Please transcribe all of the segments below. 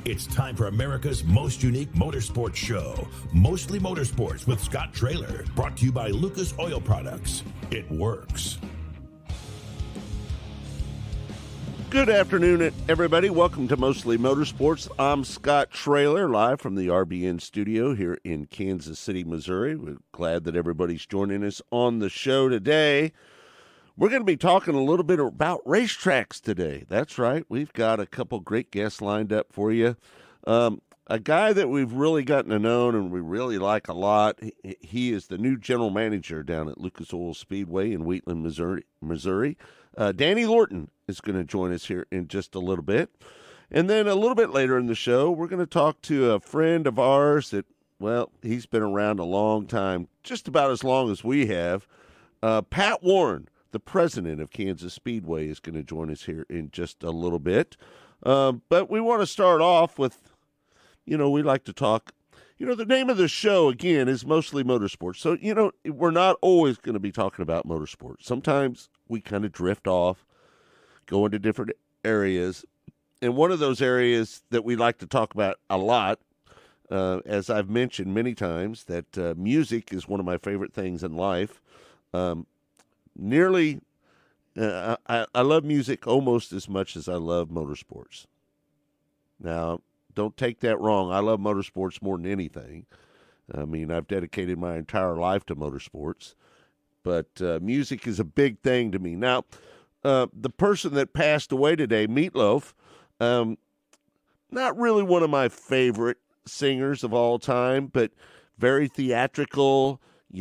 It's time for America's most unique motorsports show, Mostly Motorsports with Scott Traylor, brought to you by Lucas Oil Products. It works. Good afternoon, everybody. Welcome to Mostly Motorsports. I'm Scott Traylor, live from the RBN studio here in Kansas City, Missouri. We're glad that everybody's joining us on the show today. We're going to be talking a little bit about racetracks today. That's right. We've got a couple great guests lined up for you. A guy that we've really gotten to know and we really like a lot. He is the new general manager down at Lucas Oil Speedway in Wheatland, Missouri. Danny Lorton is going to join us here in just a little bit. And then a little bit later in the show, we're going to talk to a friend of ours that, well, he's been around a long time, just about as long as we have. Pat Warren, the president of Kansas Speedway, is going to join us here in just a little bit. But we want to start off with, we like to talk, the name of the show, again, is Mostly Motorsports. So, we're not always going to be talking about motorsports. Sometimes we kind of drift off, go into different areas. And one of those areas that we like to talk about a lot, as I've mentioned many times, that music is one of my favorite things in life. I love music almost as much as I love motorsports. Now, don't take that wrong. I love motorsports more than anything. I mean, I've dedicated my entire life to motorsports, but music is a big thing to me. Now, the person that passed away today, Meatloaf, not really one of my favorite singers of all time, but very theatrical,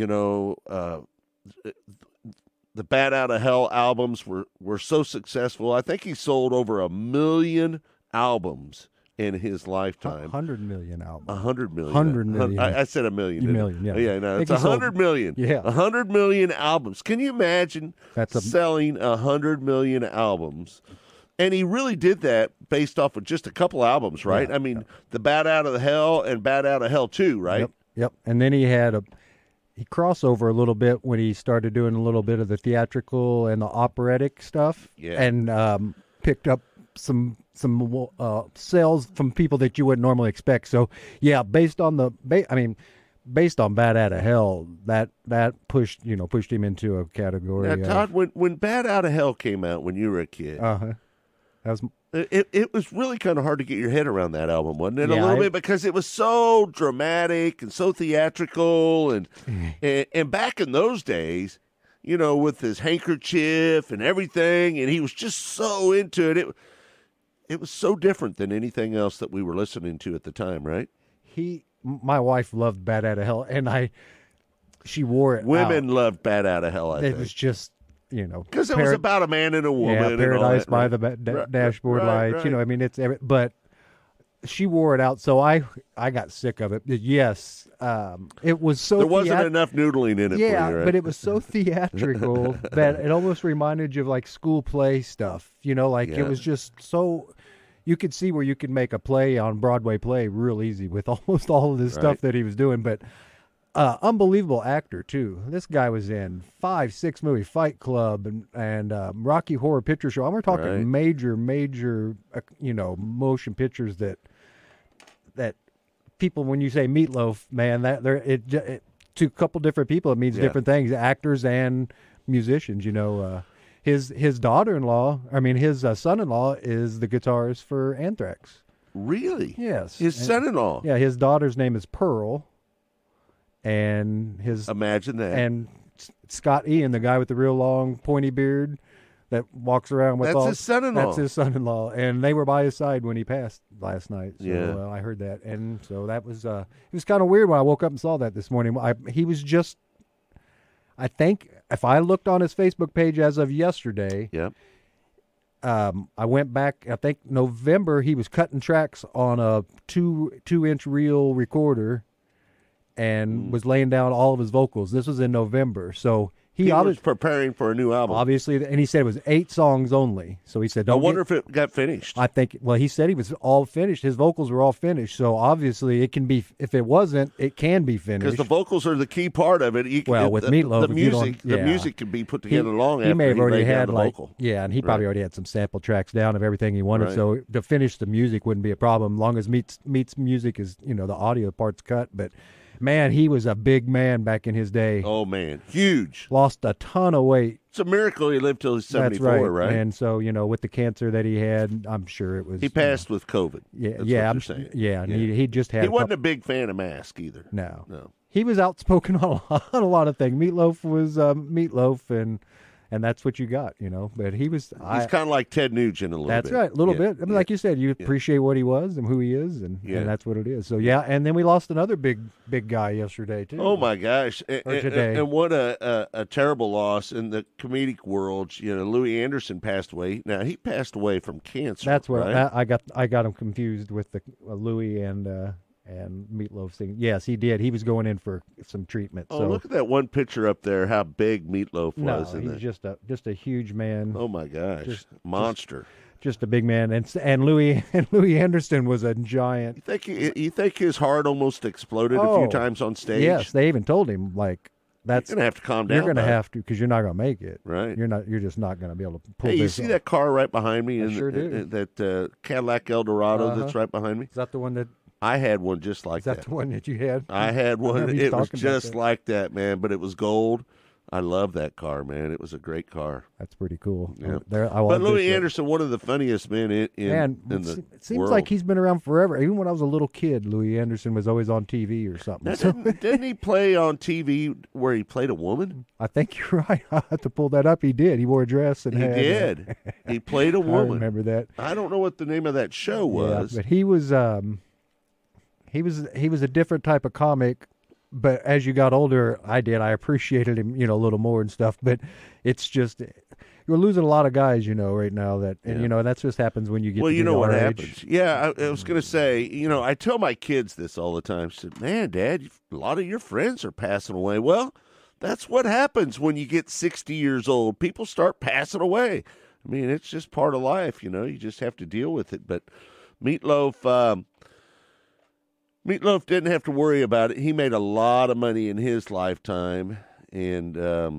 the Bat Out of Hell albums were so successful. I think he sold over 1 million albums in his lifetime. 100 million albums. 100 million. 100 million. I said 1 million. Million, yeah. Yeah, no, it's 100 million. Yeah. 100 million albums. Can you imagine selling 100 million albums? And he really did that based off of just a couple albums, right? Yeah, I mean, the Bat Out of Hell and Bat Out of Hell 2, right? Yep. And then he crossed over a little bit when he started doing a little bit of the theatrical and the operatic stuff, and picked up some sales from people that you wouldn't normally expect. So based on Bat Out of Hell, that pushed him into a category. Now, Todd, when Bat Out of Hell came out when you were a kid, it was really kind of hard to get your head around that album, wasn't it? A little bit, because it was so dramatic and so theatrical, and back in those days, with his handkerchief and everything, and he was just so into it. It was so different than anything else that we were listening to at the time, right? My wife loved Bat Out of Hell, and she wore it. Women loved Bat Out of Hell. I think it was just. Because it was about a man and a woman. Yeah, Paradise by the dashboard lights. Right. But she wore it out, so I got sick of it. Yes, it was so. There wasn't enough noodling in it. Yeah, for you, right? But it was so theatrical that it almost reminded you of like school play stuff. It was just so. You could see where you could make a play on Broadway play real easy with almost all of this stuff that he was doing, but. Unbelievable actor too. This guy was in 5-6 movie, Fight Club, and Rocky Horror Picture Show. And we're talking major, motion pictures that people, when you say Meatloaf, man, to a couple different people it means different things, actors and musicians. His daughter-in-law, his son-in-law is the guitarist for Anthrax. Really? Yes. His son-in-law. Yeah, his daughter's name is Pearl. And imagine that. And Scott Ian, the guy with the real long pointy beard that walks around with his son-in-law. That's his son-in-law, and they were by his side when he passed last night. So I heard that, and so that was it was kind of weird when I woke up and saw that this morning. He was just, I think, if I looked on his Facebook page as of yesterday, I went back. I think November he was cutting tracks on a 2-inch reel recorder. And was laying down all of his vocals. This was in November, so He was preparing for a new album. Obviously, and he said it was 8 songs only. So he said, I wonder if it got finished. I think, well, he said he was all finished. His vocals were all finished. So obviously it can be, if it wasn't, it can be finished. Because the vocals are the key part of it. With Meatloaf, the music can be put together long after he may have already laid had down the vocal. Yeah, and he probably already had some sample tracks down of everything he wanted. Right. So to finish the music wouldn't be a problem, as long as Meat's music is, the audio part's cut. But man, he was a big man back in his day. Oh, man. Huge. Lost a ton of weight. It's a miracle he lived till he's 74, That's right? And so, with the cancer that he had, I'm sure it was... He passed with COVID. I'm saying. Yeah, and he just had... He wasn't a big fan of masks either. No. He was outspoken on a lot of things. Meatloaf was Meatloaf, and that's what you got, But he was... He's kind of like Ted Nugent a little bit. That's right, a little bit. I mean, like you said, you appreciate what he was and who he is, and that's what it is. So, and then we lost another big guy yesterday, too. Oh, my gosh. Today. And what a terrible loss in the comedic world. Louis Anderson passed away. Now, he passed away from cancer, That's what right? I got him confused with the Louis and Meatloaf thing. Yes, he did. He was going in for some treatment. Oh, look at that one picture up there, how big Meatloaf was. No, he's just a huge man. Oh, my gosh. Monster. Just a big man. And Louis Anderson was a giant. You think his heart almost exploded a few times on stage? Yes, they even told him, that's you're going to have to calm down. You're going to have to, because you're not going to make it. Right. You're just not going to be able to pull this this you see off. that car right behind me? I sure do. That Cadillac Eldorado that's right behind me? Is that the one that... I had one just like that. Is that the one that you had? I had one. It was just that. like that, man, but it was gold. I love that car, man. It was a great car. That's pretty cool. Yeah. But Louis Anderson, one of the funniest men in the it seems world. like he's been around forever. Even when I was a little kid, Louis Anderson was always on TV or something. Now, didn't he play on TV where he played a woman? I think you're right. I have to pull that up. He did. He wore a dress and he did. He played a woman. I remember that. I don't know what the name of that show was. Yeah, but he was a different type of comic. But as you got older, I appreciated him, a little more and stuff. But it's just, you're losing a lot of guys, right now. That's just happens when you get. Well, to you know what our happens. Age. Yeah, I was going to say, I tell my kids this all the time. I said, "Man, Dad, a lot of your friends are passing away." Well, that's what happens when you get 60 years old. People start passing away. I mean, it's just part of life. You just have to deal with it. But Meatloaf didn't have to worry about it. He made a lot of money in his lifetime, and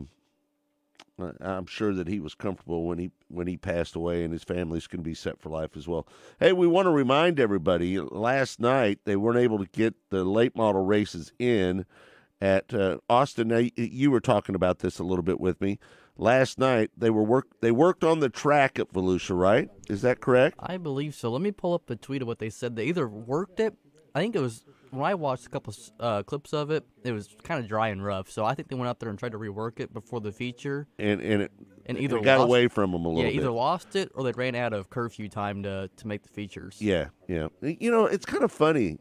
I'm sure that he was comfortable when he passed away, and his family's going to be set for life as well. Hey, we want to remind everybody, last night they weren't able to get the late model races in at Austin. Now, you were talking about this a little bit with me. Last night they worked on the track at Volusia, right? Is that correct? I believe so. Let me pull up a tweet of what they said. They either worked it. I think it was, when I watched a couple clips of it, it was kind of dry and rough. So I think they went out there and tried to rework it before the feature. And either got away from them a little bit. Yeah, either lost it or they ran out of curfew time to make the features. Yeah. It's kind of funny.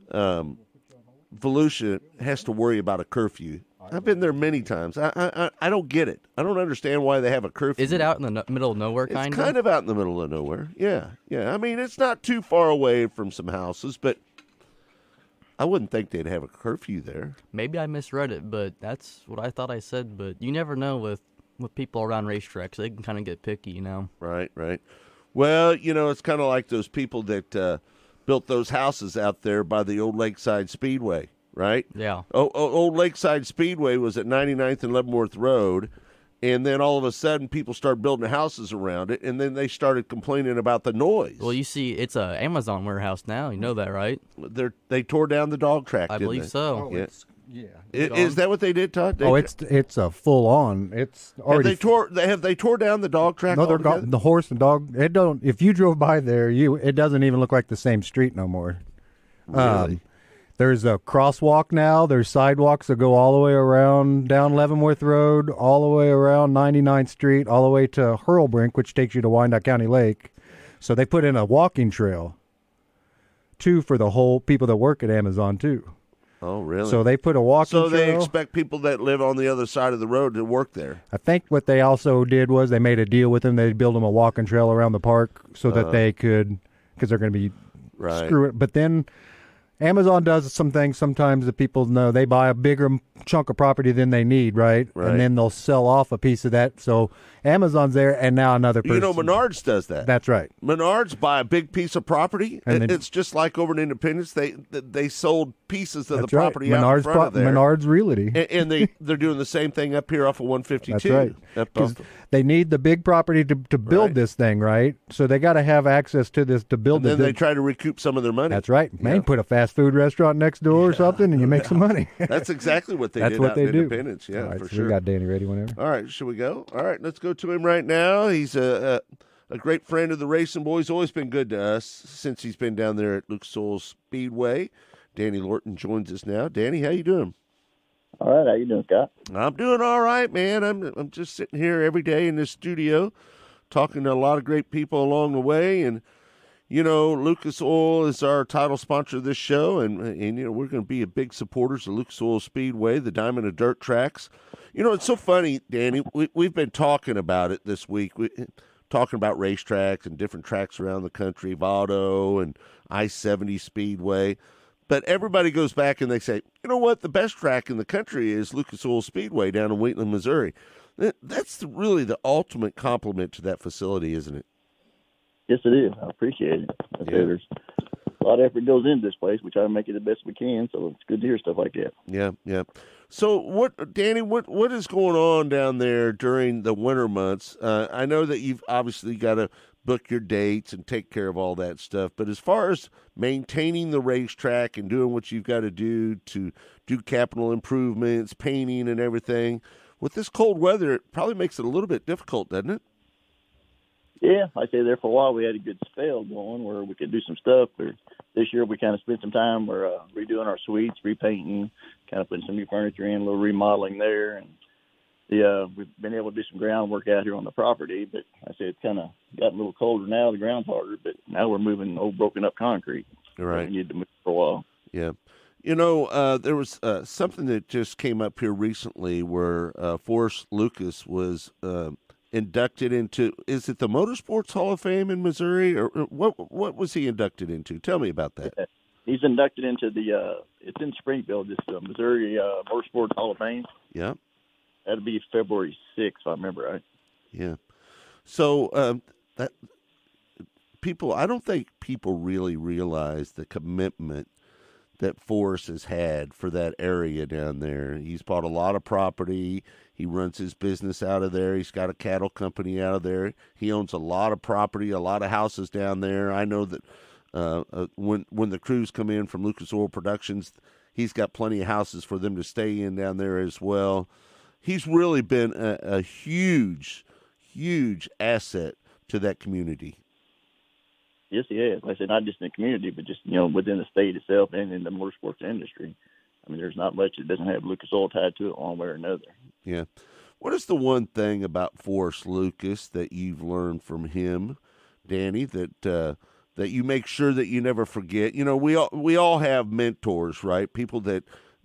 Volusia has to worry about a curfew. I've been there many times. I don't get it. I don't understand why they have a curfew. Is it out in the middle of nowhere, kind of? It's kind of out in the middle of nowhere. Yeah. I mean, it's not too far away from some houses, but I wouldn't think they'd have a curfew there. Maybe I misread it, but that's what I thought I said. But you never know with people around racetracks. They can kind of get picky, Right. Well, it's kind of like those people that built those houses out there by the old Lakeside Speedway, right? Yeah. Old Lakeside Speedway was at 99th and Leavenworth Road, and then all of a sudden people started building houses around it, and then they started complaining about the noise. Well, you see, it's a Amazon warehouse now. You know that, right? They tore down the dog track, I believe so. Oh, yeah. Is that what they did, Todd? It's a full on. It's already. Have they tore down the dog track? No, they're gone. The horse and dog. It don't. If you drove by there, it doesn't even look like the same street no more. Really? There's a crosswalk now. There's sidewalks that go all the way around down Leavenworth Road, all the way around 99th Street, all the way to Hurlbrink, which takes you to Wyandotte County Lake. So they put in a walking trail, too, for the whole people that work at Amazon, too. Oh, really? So they put a walking trail. So they expect people that live on the other side of the road to work there. I think what they also did was they made a deal with them. They'd build them a walking trail around the park so that they could, because they're going to be screw it. But then Amazon does some things sometimes that people know. They buy a bigger chunk of property than they need, right? And then they'll sell off a piece of that. So Amazon's there, and now another person. You know, Menards does that. That's right. Menards buy a big piece of property. And it's just like over in Independence. They sold pieces of the property out in front of there. Menards Realty. And they're doing the same thing up here off of 152. That's right. Because they need the big property to build this thing, right? So they got to have access to this to build this. And then they try to recoup some of their money. That's right. Man, put a fast food restaurant next door or something, and you make some money. That's exactly what they did out in Independence. Yeah, right, for so sure. We got Danny ready whenever. All right, should we go? All right, let's go to him right now. He's a great friend of the Racing Boys. Always been good to us since he's been down there at Lucas Oil Speedway. Danny Lorton joins us now. Danny, how you doing? All right, how you doing, Scott? I'm doing all right, man. I'm just sitting here every day in this studio, talking to a lot of great people along the way, and you know, Lucas Oil is our title sponsor of this show, and you know, we're going to be big supporters of Lucas Oil Speedway, the Diamond of Dirt tracks. You know, it's so funny, Danny. We've been talking about it this week. Talking about racetracks and different tracks around the country, Vado and I-70 Speedway. But everybody goes back and they say, you know what, the best track in the country is Lucas Oil Speedway down in Wheatland, Missouri. That's really the ultimate compliment to that facility, isn't it? Yes, it is. I appreciate it. There's a lot of effort goes into this place. We try to make it the best we can, so it's good to hear stuff like that. Yeah, yeah. So, Danny, what is going on down there during the winter months? I know that you've obviously got to book your dates and take care of all that stuff, but as far as maintaining the racetrack and doing what you've got to do capital improvements, painting and everything, with this cold weather, it probably makes it a little bit difficult, doesn't it? Yeah, I say there for a while we had a good spell going where we could do some stuff. This year we kind of spent some time. We're redoing our suites, repainting, kind of putting some new furniture in, a little remodeling there, and we've been able to do some groundwork out here on the property. But I say it's kind of gotten a little colder now. The ground's harder, but now we're moving old broken up concrete. Right. So we need to move for a while. Yeah. You know, there was something that just came up here recently where Forrest Lucas was inducted into, is it the Motorsports Hall of Fame in Missouri, or what was he inducted into? Tell me about that. He's inducted into it's in Springfield, this Missouri Motorsports Hall of Fame. Yeah. That'll be February 6th, if I remember right. Yeah. So I don't think people really realize the commitment that Forrest has had for that area down there. He's bought a lot of property. He runs his business out of there. He's got a cattle company out of there. He owns a lot of property, a lot of houses down there. I know that when the crews come in from Lucas Oil Productions, he's got plenty of houses for them to stay in down there as well. He's really been a huge, huge asset to that community. Yes, he has. Like I said, not just in the community, but just, within the state itself and in the motorsports industry. I mean, there's not much that doesn't have Lucas Oil tied to it one way or another. Yeah. What is the one thing about Forrest Lucas that you've learned from him, Danny, that you make sure that you never forget? You know, we all have mentors, right? People that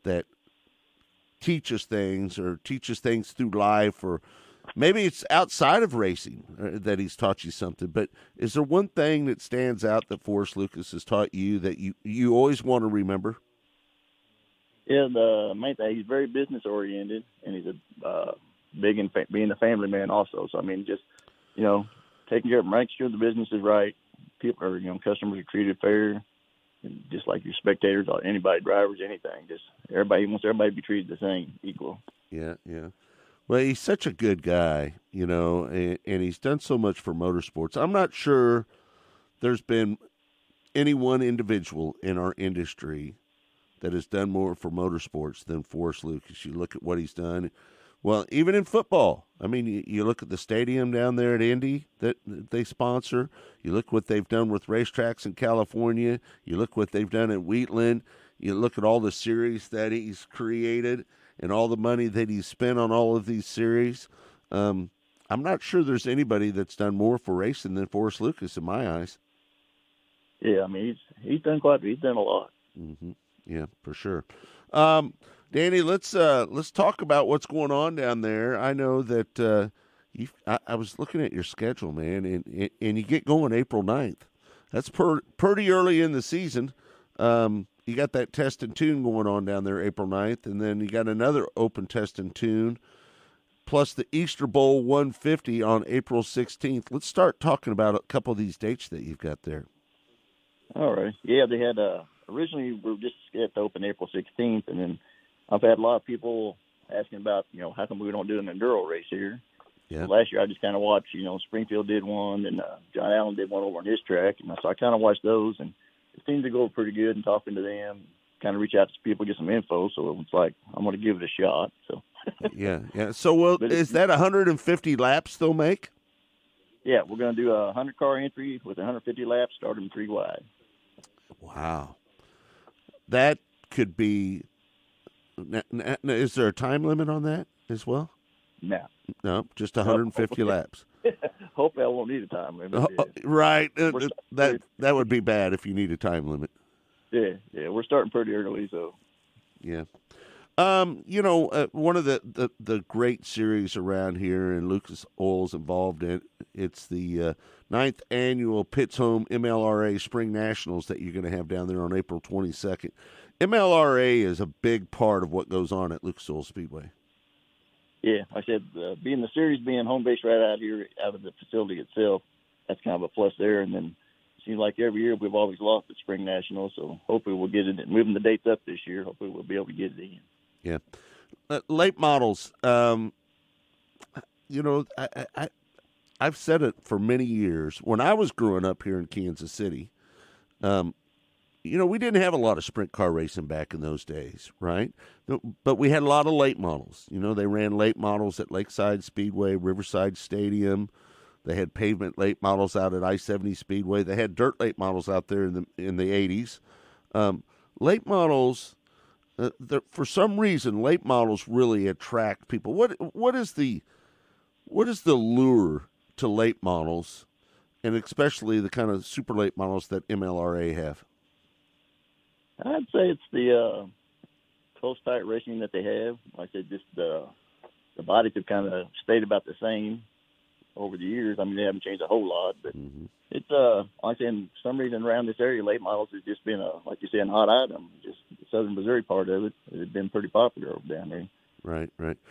teach us things or teach us things through life, or maybe it's outside of racing that he's taught you something. But is there one thing that stands out that Forrest Lucas has taught you that you always want to remember? Yeah, the main thing, he's very business oriented, and he's big in being a family man also. So I mean, just taking care of, making sure the business is right. People are, customers are treated fair, and just like your spectators or anybody, drivers, anything. Just everybody wants everybody to be treated the same, equal. Yeah, yeah. Well, he's such a good guy, and he's done so much for motorsports. I'm not sure there's been any one individual in our industry that has done more for motorsports than Forrest Lucas. You look at what he's done. Well, even in football, I mean, you look at the stadium down there at Indy that they sponsor. You look what they've done with racetracks in California. You look what they've done at Wheatland. You look at all the series that he's created and all the money that he's spent on all of these series. I'm not sure there's anybody that's done more for racing than Forrest Lucas in my eyes. Yeah, I mean, he's done he's done a lot. Mm-hmm. Yeah, for sure. Danny, let's talk about what's going on down there. I know that I was looking at your schedule, man, and you get going April 9th. That's pretty early in the season. you got that test and tune going on down there April 9th, and then you got another open test and tune, plus the Easter Bowl 150 on April 16th. Let's start talking about a couple of these dates that you've got there. All right. Yeah, they had originally we were just at the open April 16th, and then I've had a lot of people asking about, how come we don't do an enduro race here. Yeah. So last year I just kind of watched, Springfield did one, and John Allen did one over on his track, and so I kind of watched those, and it seemed to go pretty good. And talking to them, kind of reach out to people, get some info. So it was like, I'm going to give it a shot. So. Yeah. So, is that 150 laps they'll make? Yeah, we're going to do a 100-car entry with 150 laps, starting 3 wide. Wow. That could be – is there a time limit on that as well? No, just 150 laps. Hopefully I won't need a time limit. Right. That would be bad if you need a time limit. Yeah, we're starting pretty early, so. Yeah. One of the great series around here, and Lucas Oil's involved in, it's the 9th annual Pitts Home MLRA Spring Nationals that you're going to have down there on April 22nd. MLRA is a big part of what goes on at Lucas Oil Speedway. Yeah, like I said, being the series being home base right out here, out of the facility itself, that's kind of a plus there. And then it seems like every year we've always lost at Spring Nationals, so hopefully we'll get it. Moving the dates up this year, hopefully we'll be able to get it in. Yeah. Late models, I've said it for many years. When I was growing up here in Kansas City, we didn't have a lot of sprint car racing back in those days, right? But we had a lot of late models. They ran late models at Lakeside Speedway, Riverside Stadium. They had pavement late models out at I-70 Speedway. They had dirt late models out there in the 80s. Late models, for some reason, late models really attract people. What is the lure to late models, and especially the kind of super late models that MLRA have? I'd say it's the close, tight racing that they have. Like I said, just the bodies have kind of stayed about the same over the years. I mean, they haven't changed a whole lot, but it's like I said, for some reason around this area, late models has just been like you said, a hot item. Just the Southern Missouri part of it has been pretty popular over down there. Right.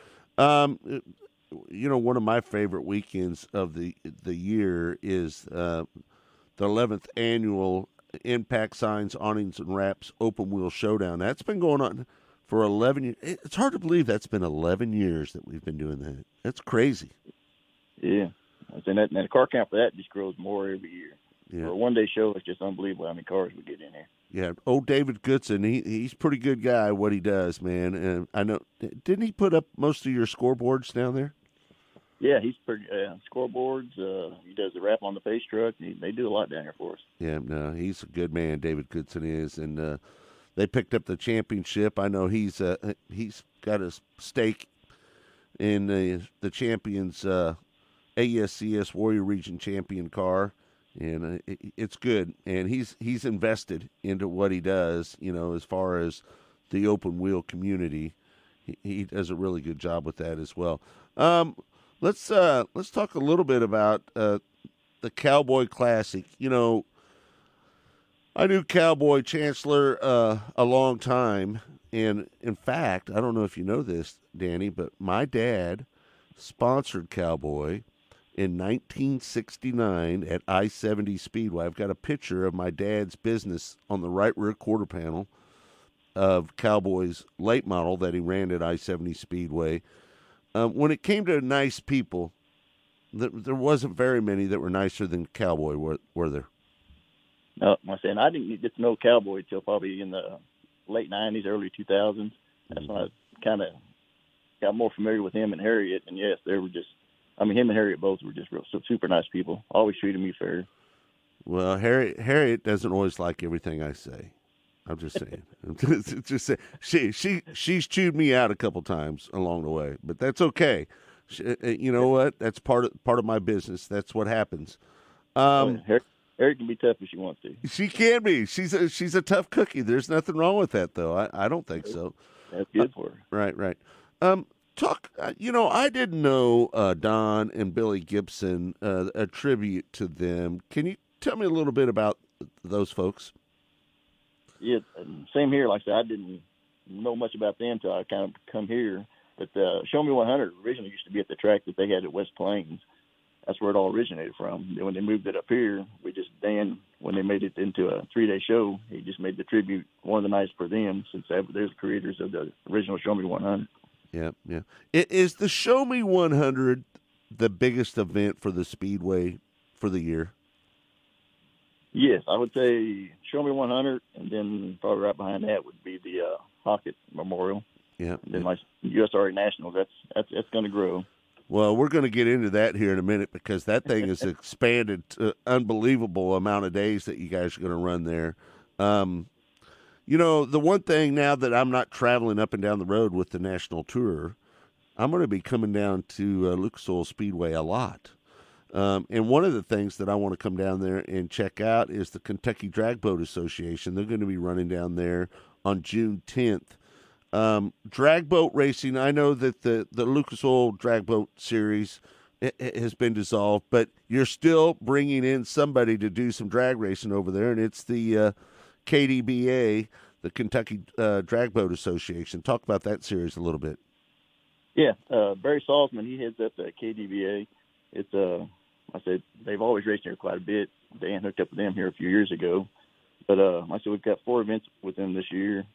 One of my favorite weekends of the year is the 11th annual Impact Signs, Awnings, and Wraps Open Wheel Showdown. That's been going on for 11 years. It's hard to believe that's been 11 years that we've been doing that. That's crazy. Yeah. And the car count for that just grows more every year. Yeah. For a one-day show, it's just unbelievable how many cars we get in there. Yeah. Old David Goodson, he's a pretty good guy, what he does, man. And I know, didn't he put up most of your scoreboards down there? Yeah, he's pretty scoreboards. He does the wrap on the face truck. They do a lot down here for us. Yeah, no, he's a good man. David Goodson is, and they picked up the championship. I know he's got a stake in the champions AESCS Warrior Region champion car, and it's good. And he's invested into what he does. As far as the open wheel community, he does a really good job with that as well. Let's talk a little bit about the Cowboy Classic. I knew Cowboy Chancellor a long time, and in fact, I don't know if you know this, Danny, but my dad sponsored Cowboy in 1969 at I-70 Speedway. I've got a picture of my dad's business on the right rear quarter panel of Cowboy's late model that he ran at I-70 Speedway. When it came to nice people, there wasn't very many that were nicer than Cowboy, were there? No, I'm saying I didn't get to know Cowboy until probably in the late 90s, early 2000s. That's when I kind of got more familiar with him and Harriet. And, yes, they were just – him and Harriet both were just real super nice people. Always treated me fair. Well, Harriet doesn't always like everything I say. I'm just saying. Just saying. She's chewed me out a couple times along the way, but that's okay. You know what? That's part of my business. That's what happens. Harriet can be tough if she wants to. She can be. She's a tough cookie. There's nothing wrong with that, though. I don't think so. That's good for her. Right. Talk. I didn't know Don and Billy Gibson. A tribute to them. Can you tell me a little bit about those folks? Yeah, and same here. Like I said, I didn't know much about them until I kind of come here. But Show Me 100 originally used to be at the track that they had at West Plains. That's where it all originated from. Then when they moved it up here, Dan, when they made it into a 3-day show, he just made the tribute one of the nights for them, since they're the creators of the original Show Me 100. Yeah, yeah. Is the Show Me 100 the biggest event for the Speedway for the year? Yes, I would say Show Me 100, and then probably right behind that would be the Hockett Memorial. Yeah. And then like USRA Nationals, that's going to grow. Well, we're going to get into that here in a minute, because that thing has expanded to unbelievable amount of days that you guys are going to run there. You know, the one thing now that I'm not traveling up and down the road with the national tour, I'm going to be coming down to Lucas Oil Speedway a lot. And one of the things that I want to come down there and check out is the Kentucky Drag Boat Association. They're going to be running down there on June 10th. Drag boat racing, I know that the Lucas Oil Drag Boat Series has been dissolved, but you're still bringing in somebody to do some drag racing over there, and it's the KDBA, the Kentucky Drag Boat Association. Talk about that series a little bit. Yeah, Barry Salzman, he heads up the KDBA. It's I said they've always raced here quite a bit. Dan hooked up with them here a few years ago, but like I said, we've got 4 events with them this year.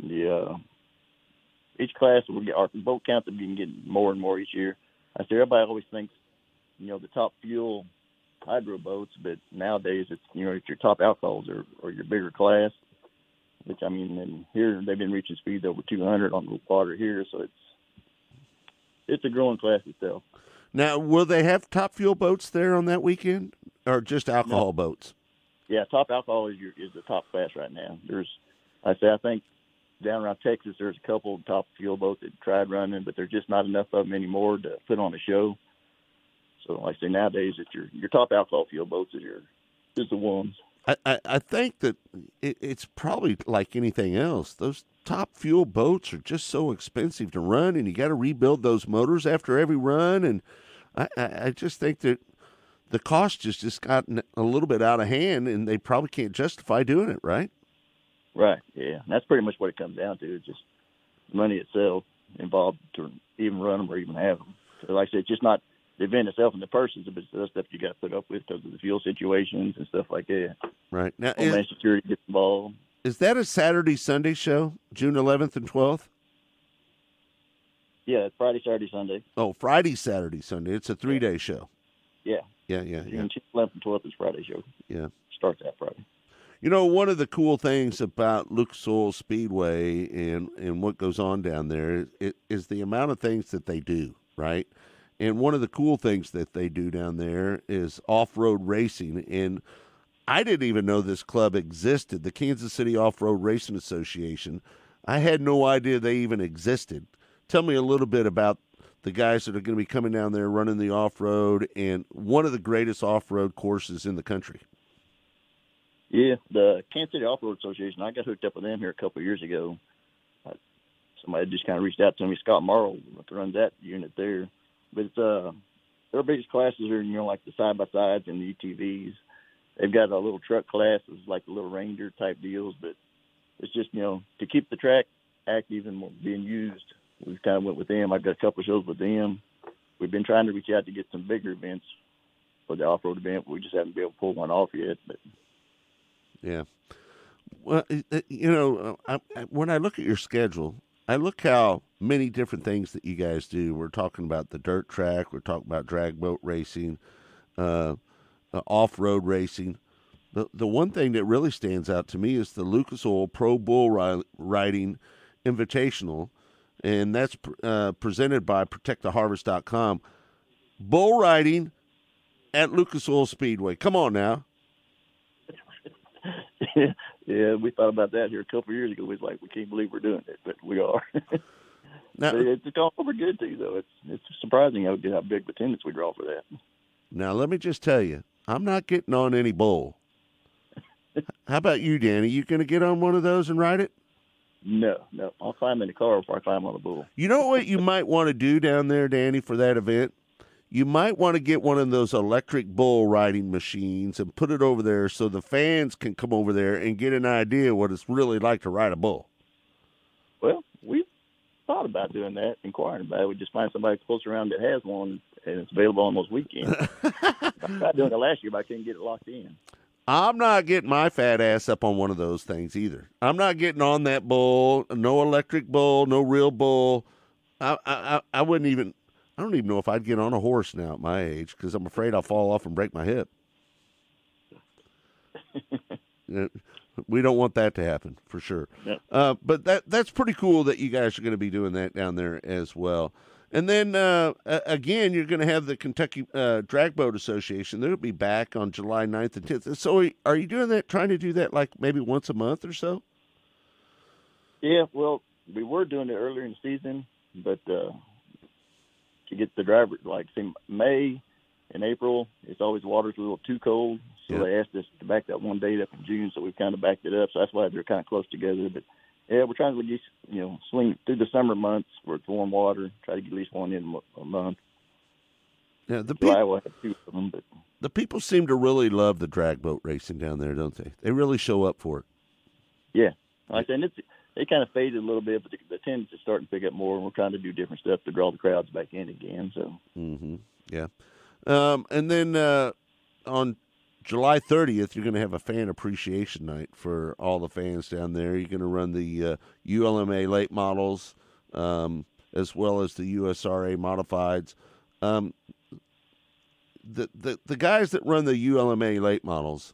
Each class will get our boat count that we can get more and more each year. I said everybody always thinks, the top fuel hydro boats, but nowadays it's it's your top alcohols or your bigger class. Which and here they've been reaching speeds over 200 on the water here, so it's a growing class itself. Now, will they have top fuel boats there on that weekend, or just alcohol boats? Yeah, top alcohol is the top class right now. I think down around Texas, there's a couple of top fuel boats that tried running, but there's just not enough of them anymore to put on a show. So, like I say, nowadays, it's your top alcohol fuel boats is the ones. I think that it's probably like anything else. Those top fuel boats are just so expensive to run, and you got to rebuild those motors after every run. And I just think that the cost has just gotten a little bit out of hand, and they probably can't justify doing it, right? Right, yeah. And that's pretty much what it comes down to. It's just money itself involved to even run them or even have them. So like I said, it's just not the event itself and the purses, but it's the stuff you got to put up with because of the fuel situations and stuff like that. Right. Now, Homeland Security gets involved. Is that a Saturday-Sunday show, June 11th and 12th? Yeah, it's Friday, Saturday, Sunday. Oh, Friday, Saturday, Sunday. It's a 3-day show. Yeah. Yeah. June 11th and 12th is Friday show. Yeah. Starts that Friday. One of the cool things about Lucas Oil Speedway and what goes on down there is the amount of things that they do, right? And one of the cool things that they do down there is off-road racing. And I didn't even know this club existed, the Kansas City Off-Road Racing Association. I had no idea they even existed. Tell me a little bit about the guys that are going to be coming down there running the off-road and one of the greatest off-road courses in the country. Yeah, the Kansas City Off-Road Association, I got hooked up with them here a couple of years ago. Somebody just kind of reached out to me, Scott Morrow, that runs that unit there. But it's, their biggest classes are, like the side-by-sides and the UTVs. They've got a little truck class, it's like the little Ranger type deals, but it's just, to keep the track active and being used, we've kind of went with them. I've got a couple of shows with them. We've been trying to reach out to get some bigger events for the off-road event, but we just haven't been able to pull one off yet. But yeah. Well, when I look at your schedule, I look how many different things that you guys do. We're talking about the dirt track. We're talking about drag boat racing, off-road racing. The one thing that really stands out to me is the Lucas Oil Pro Bull Riding Invitational, and that's presented by ProtectTheHarvest.com. Bull riding at Lucas Oil Speedway. Come on now. Yeah, we thought about that here a couple of years ago. We was like, we can't believe we're doing it, but we are. Now, it's gone over good too, though. It's surprising how big of attendance we draw for that. Now, let me just tell you, I'm not getting on any bull. How about you, Danny? You going to get on one of those and ride it? No. I'll climb in the car before I climb on a bull. You know what you might want to do down there, Danny, for that event? you might want to get one of those electric bull riding machines and put it over there so the fans can come over there and get an idea what it's really like to ride a bull. Well, we thought about doing that, inquiring about it. We just find somebody close around that has one, and it's available on those weekends. I tried doing it last year, but I couldn't get it locked in. I'm not getting my fat ass up on one of those things either. I'm not getting on that bull. No electric bull, no real bull. I wouldn't even. I don't even know if I'd get on a horse now at my age because I'm afraid I'll fall off and break my hip. We don't want that to happen for sure. Yep. But that's pretty cool that you guys are going to be doing that down there as well. And then, again, you're going to have the Kentucky Drag Boat Association. They'll be back on July 9th and 10th. So are you doing that, trying to do that like maybe once a month or so? Yeah, well, we were doing it earlier in the season, but to get the driver, like, say, May and April, it's always water's a little too cold. So they asked us to back that one date up in June, so we've kind of backed it up. So that's why they're kind of close together. But, yeah, we're trying to just, swing through the summer months where it's warm water, try to get at least one in a month. Yeah, July will have two of them. But the people seem to really love the drag boat racing down there, don't they? They really show up for it. Yeah. Like I said, it kind of faded a little bit, but the attendance is starting to pick up more, and we're trying to do different stuff to draw the crowds back in again. So. Yeah. And then on July 30th, you're going to have a fan appreciation night for all the fans down there. You're going to run the ULMA late models as well as the USRA modifieds. The guys that run the ULMA late models,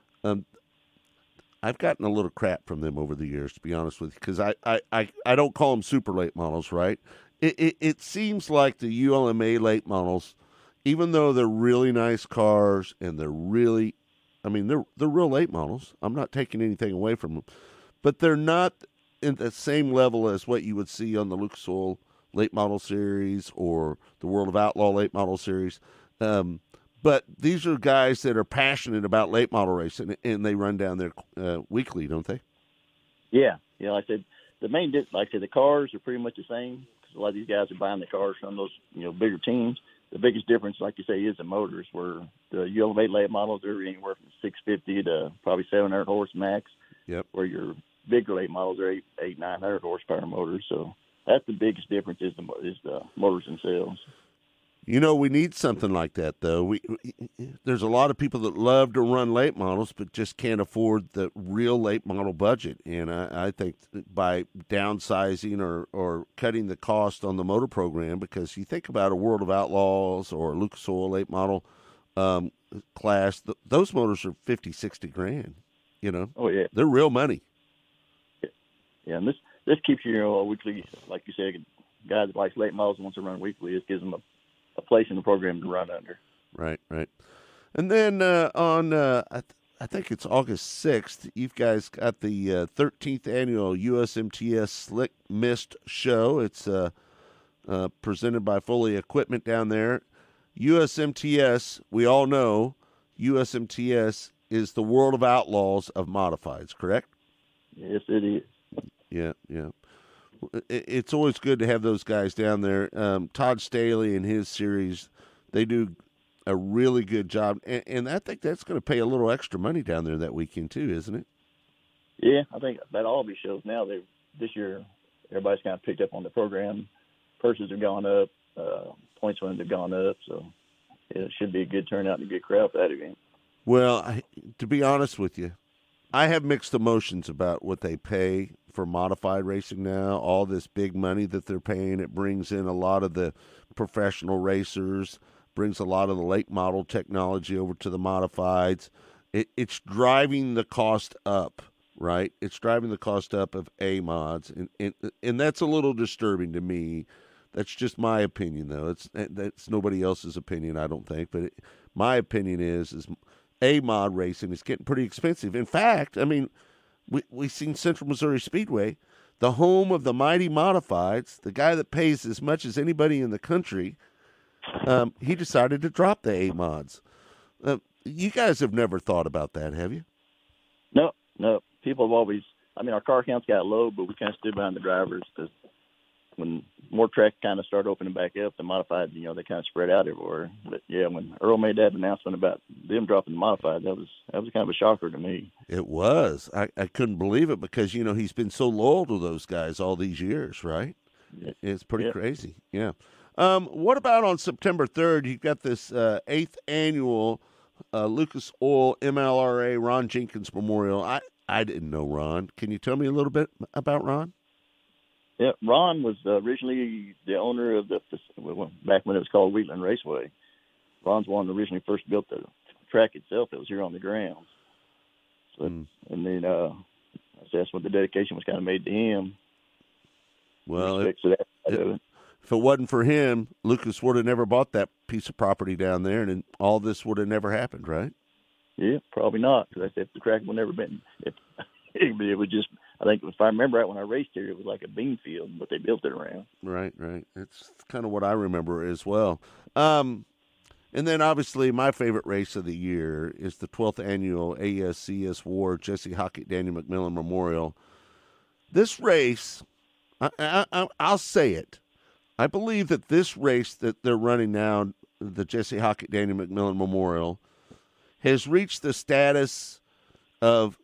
I've gotten a little crap from them over the years, to be honest with you, because I don't call them super late models, right? It seems like the ULMA late models, even though they're really nice cars and they're really, they're real late models. I'm not taking anything away from them, but they're not in the same level as what you would see on the Lucas Oil late model series or the World of Outlaw late model series. But these are guys that are passionate about late model racing, and they run down there weekly, don't they? Yeah. Like I said, the cars are pretty much the same because a lot of these guys are buying the cars from those bigger teams. The biggest difference, like you say, is the motors, where the ULMA late models are anywhere from 650 to probably 700 horse max. Yep. Where your bigger late models are 900 horsepower motors. So that's the biggest difference is the motors themselves. We need something like that, though. There's a lot of people that love to run late models, but just can't afford the real late model budget. And I think by downsizing or cutting the cost on the motor program, because you think about a World of Outlaws or a Lucas Oil late model class, those motors are $50, $60,000. Oh yeah, they're real money. Yeah, and this keeps you weekly, like you said, a guy that likes late models and wants to run weekly. This gives them a place in the program to run under. Right. And then on, I think it's August 6th, you guys got the 13th annual USMTS Slick Mist Show. It's presented by Foley Equipment down there. USMTS, we all know, USMTS is the World of Outlaws of modifieds, correct? Yes, it is. Yeah. It's always good to have those guys down there. Todd Staley and his series, they do a really good job. And I think that's going to pay a little extra money down there that weekend too, isn't it? Yeah, I think that all these shows now, this year, everybody's kind of picked up on the program. Purses have gone up. Points winners have gone up. So it should be a good turnout and a good crowd for that event. Well, to be honest with you, I have mixed emotions about what they pay for modified racing now. All this big money that they're paying, it brings in a lot of the professional racers, brings a lot of the late model technology over to the modifieds. It's driving the cost up, right? It's driving the cost up of A-mods, and that's a little disturbing to me. That's just my opinion, though. That's nobody else's opinion, I don't think. But my opinion is A-mod racing is getting pretty expensive. In fact, we've seen Central Missouri Speedway, the home of the mighty modifieds, the guy that pays as much as anybody in the country, he decided to drop the A-mods. You guys have never thought about that, have you? No. People have always, our car count's got low, but we kind of stood behind the drivers because when more track kind of started opening back up, the modified, they kind of spread out everywhere. But yeah, when Earl made that announcement about them dropping the modified, that was kind of a shocker to me. It was. I couldn't believe it because he's been so loyal to those guys all these years, right? Yeah. It's pretty Yeah. crazy. Yeah. What about on September 3rd? You've got this 8th annual Lucas Oil MLRA Ron Jenkins Memorial. I didn't know Ron. Can you tell me a little bit about Ron? Yeah, Ron was originally the owner of back when it was called Wheatland Raceway. Ron's one that originally first built the track itself that was here on the grounds. So, and then that's when the dedication was kind of made to him. Well, if it wasn't for him, Lucas would have never bought that piece of property down there, and all this would have never happened, right? Yeah, probably not, because if the track would never been. It was just, I think if I remember right when I raced here, it was like a bean field, but they built it around. Right. It's kind of what I remember as well. And then obviously my favorite race of the year is the 12th annual ASCS War Jesse Hockett Daniel McMillan Memorial. This race, I'll say it. I believe that this race that they're running now, the Jesse Hockett Daniel McMillan Memorial, has reached the status of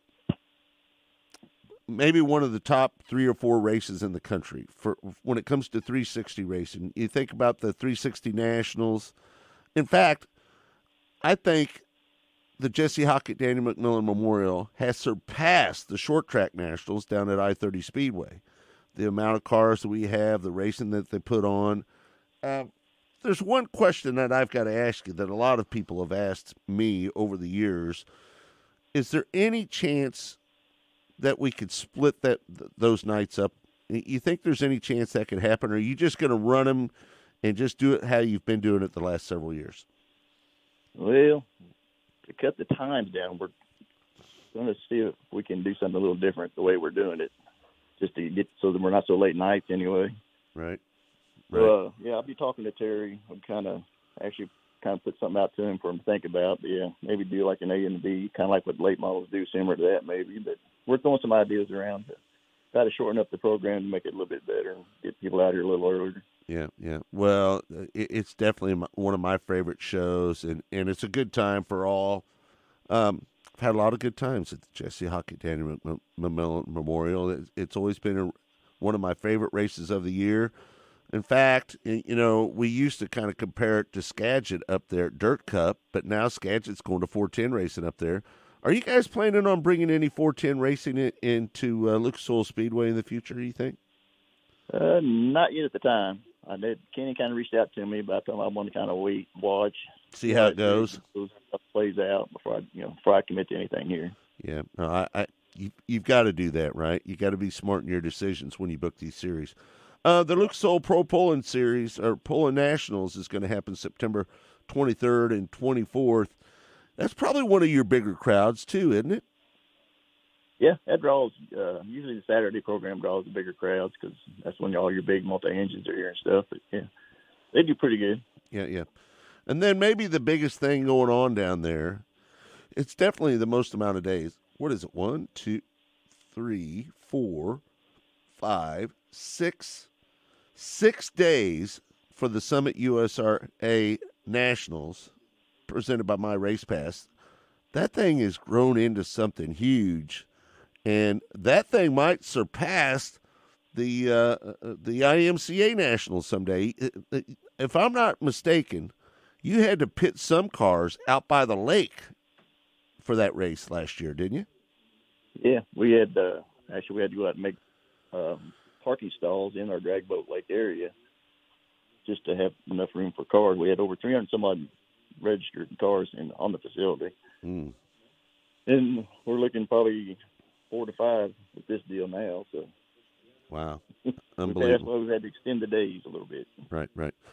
maybe one of the top 3 or 4 races in the country for when it comes to 360 racing. You think about the 360 Nationals. In fact, I think the Jesse Hockett Daniel McMillan Memorial has surpassed the short track Nationals down at I-30 Speedway. The amount of cars that we have, the racing that they put on. There's one question that I've got to ask you that a lot of people have asked me over the years. Is there any chance that we could split those nights up? You think there's any chance that could happen, or are you just going to run them and just do it how you've been doing it the last several years? Well, to cut the times down, we're going to see if we can do something a little different the way we're doing it, just to get so that we're not so late nights anyway. Right. So, yeah, I'll be talking to Terry. I'm kind of put something out to him for him to think about. But yeah, maybe do like an A and B, kind of like what late models do, similar to that maybe. But we're throwing some ideas around to try to shorten up the program to make it a little bit better and get people out here a little earlier. Yeah. Well, it's definitely one of my favorite shows, and it's a good time for all. I've had a lot of good times at the Jesse Hockett Daniel McMillan Memorial. It's always been one of my favorite races of the year. In fact, we used to kind of compare it to Skagit up there at Dirt Cup, but now Skagit's going to 410 racing up there. Are you guys planning on bringing any 410 racing into Lucas Oil Speedway in the future, do you think? Not yet at the time. Kenny kind of reached out to me, but I told him I want to kind of watch. See how it goes. Stuff plays out before I commit to anything here. Yeah, no, you've got to do that, right? You got to be smart in your decisions when you book these series. The Lucas Oil Pro Poland Series, or Poland Nationals, is going to happen September 23rd and 24th. That's probably one of your bigger crowds, too, isn't it? Yeah, that draws, usually the Saturday program draws the bigger crowds because that's when all your big multi-engines are here and stuff. But, yeah, they do pretty good. Yeah. And then maybe the biggest thing going on down there, it's definitely the most amount of days. What is it? 1, 2, 3, 4, 5, 6. 6 days for the Summit USRA Nationals presented by My Race Pass. That thing has grown into something huge, and that thing might surpass the IMCA Nationals someday. If I'm not mistaken, you had to pit some cars out by the lake for that race last year, didn't you? Yeah, we had we had to go out and make parking stalls in our drag boat lake area just to have enough room for cars. We had over 300 some odd registered cars on the facility. And we're looking probably 4 to 5 with this deal now. So, wow, unbelievable. That's why we've had to extend the days a little bit. Right.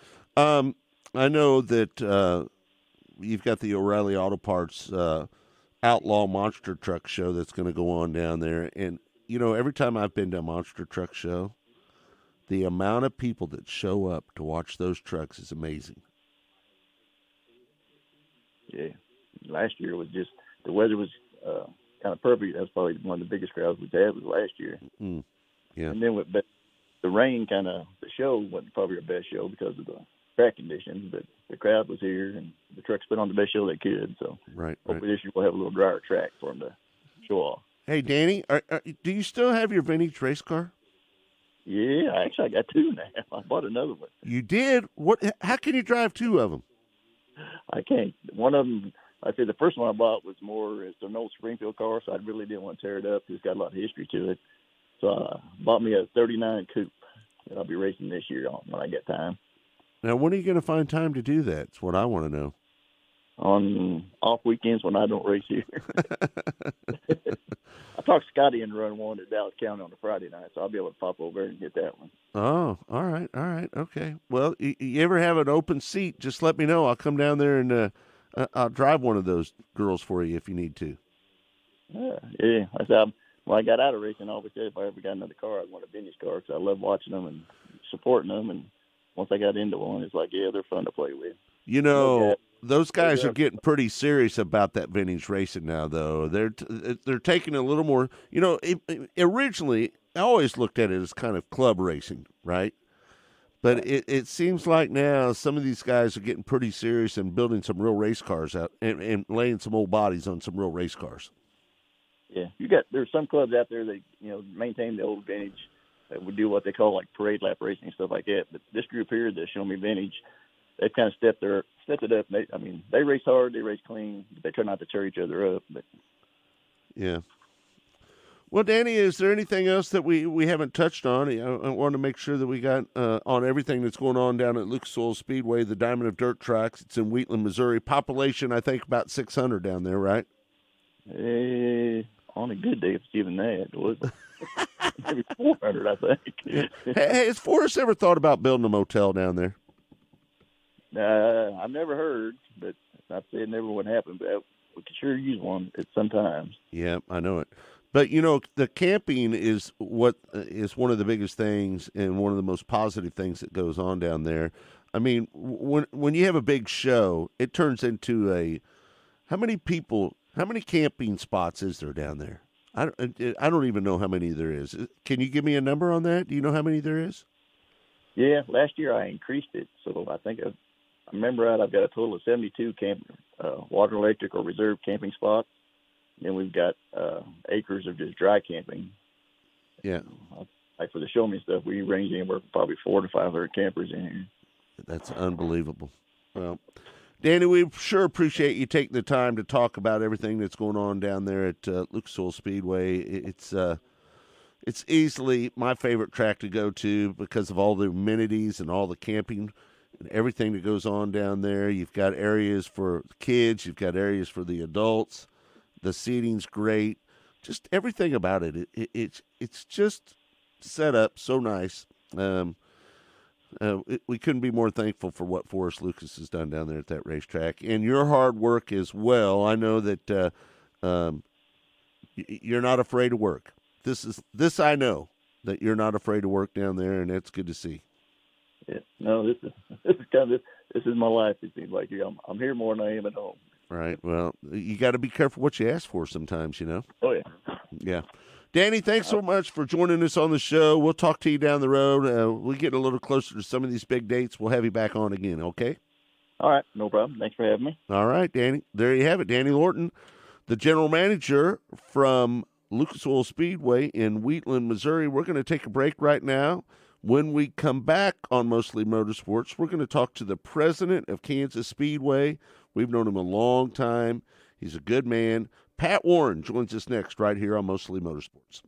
I know that you've got the O'Reilly Auto Parts Outlaw Monster Truck Show that's going to go on down there, and every time I've been to a monster truck show, the amount of people that show up to watch those trucks is amazing. Yeah. Last year was just, the weather was kind of perfect. That's probably one of the biggest crowds we've had was last year. Yeah. And then with the rain the show wasn't probably our best show because of the track conditions, but the crowd was here and the trucks put on the best show they could. So hopefully this year we'll have a little drier track for them to show off. Hey, Danny, do you still have your vintage race car? Yeah, actually I got two now. I bought another one. You did? What? How can you drive two of them? I can't. One of them, I said the first one I bought was it's an old Springfield car, so I really didn't want to tear it up. It's got a lot of history to it. So I bought me a 39 coupe that I'll be racing this year on when I get time. Now, when are you going to find time to do that? That's what I want to know. On off weekends when I don't race here. I talked Scotty into run one at Dallas County on a Friday night, so I'll be able to pop over there and get that one. Oh, all right, okay. Well, you ever have an open seat, just let me know. I'll come down there and I'll drive one of those girls for you if you need to. Yeah. I said, when I got out of racing, I always said if I ever got another car, I'd want a vintage car because I love watching them and supporting them. And once I got into one, it's like, yeah, they're fun to play with. You know, those guys are getting pretty serious about that vintage racing now, though. They're taking a little more. You know, originally I always looked at it as kind of club racing, right? But it seems like now some of these guys are getting pretty serious and building some real race cars out and laying some old bodies on some real race cars. Yeah, there's some clubs out there that maintain the old vintage that would do what they call like parade lap racing and stuff like that. But this group here, the Show Me Vintage, they've kind of stepped it up. They race hard, they race clean, but they try not to tear each other up. But yeah. Well, Danny, is there anything else that we haven't touched on? I want to make sure that we got on everything that's going on down at Lucas Oil Speedway, the Diamond of Dirt tracks. It's in Wheatland, Missouri. Population, I think, about 600 down there, right? On a good day, if it's even that, it was maybe 400, I think. Hey, has Forrest ever thought about building a motel down there? I've never heard, but not saying it never would happen, but we could sure use one at some times. Yeah, I know it. But, the camping is what is one of the biggest things and one of the most positive things that goes on down there. I mean, when you have a big show, it turns into how many camping spots is there down there? I don't even know how many there is. Can you give me a number on that? Do you know how many there is? Yeah, last year I increased it, so I think I remember right. I've got a total of 72 water, electric, or reserve camping spots. Then we've got acres of just dry camping. Yeah. Like for the Show Me stuff, we range anywhere from probably 400 to 500 campers in here. That's unbelievable. Well, Danny, we sure appreciate you taking the time to talk about everything that's going on down there at Lucas Oil Speedway. It's easily my favorite track to go to because of all the amenities and all the camping and everything that goes on down there. You've got areas for kids. You've got areas for the adults. The seating's great. Just everything about it. It's just set up so nice. We couldn't be more thankful for what Forrest Lucas has done down there at that racetrack, and your hard work as well. I know that you're not afraid to work. This I know that you're not afraid to work down there, and that's good to see. Yeah, no, this is my life. It seems like I'm here more than I am at home. Right. Well, you got to be careful what you ask for sometimes, Oh, yeah. Yeah. Danny, thanks so much for joining us on the show. We'll talk to you down the road. We'll get a little closer to some of these big dates. We'll have you back on again, okay? All right. No problem. Thanks for having me. All right, Danny. There you have it. Danny Lorton, the general manager from Lucas Oil Speedway in Wheatland, Missouri. We're going to take a break right now. When we come back on Mostly Motorsports, we're going to talk to the president of Kansas Speedway. We've known him a long time. He's a good man. Pat Warren joins us next right here on Mostly Motorsports.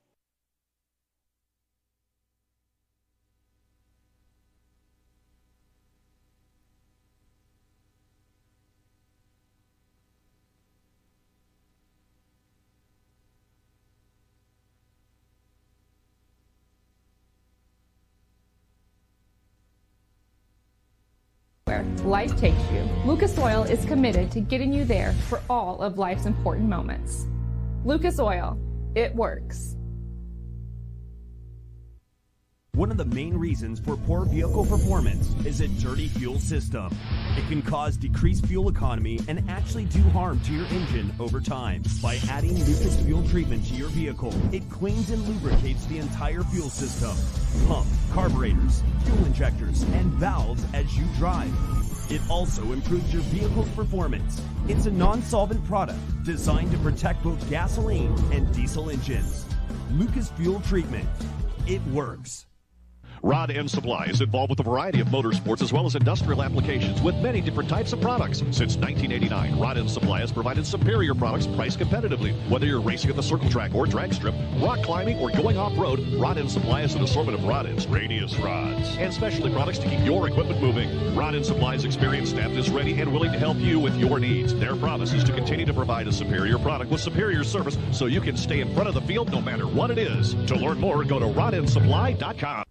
Where life takes you, Lucas Oil is committed to getting you there for all of life's important moments. Lucas Oil, it works. One of the main reasons for poor vehicle performance is a dirty fuel system. It can cause decreased fuel economy and actually do harm to your engine over time. By adding Lucas Fuel Treatment to your vehicle, it cleans and lubricates the entire fuel system, pump, carburetors, fuel injectors, and valves as you drive. It also improves your vehicle's performance. It's a non-solvent product designed to protect both gasoline and diesel engines. Lucas Fuel Treatment. It works. Rod End Supply is involved with a variety of motorsports as well as industrial applications with many different types of products. Since 1989, Rod End Supply has provided superior products priced competitively. Whether you're racing at the circle track or drag strip, rock climbing, or going off-road, Rod End Supply has an assortment of rod ends, radius rods, and specialty products to keep your equipment moving. Rod End Supply's experienced staff is ready and willing to help you with your needs. Their promise is to continue to provide a superior product with superior service so you can stay in front of the field no matter what it is. To learn more, go to rodendsupply.com.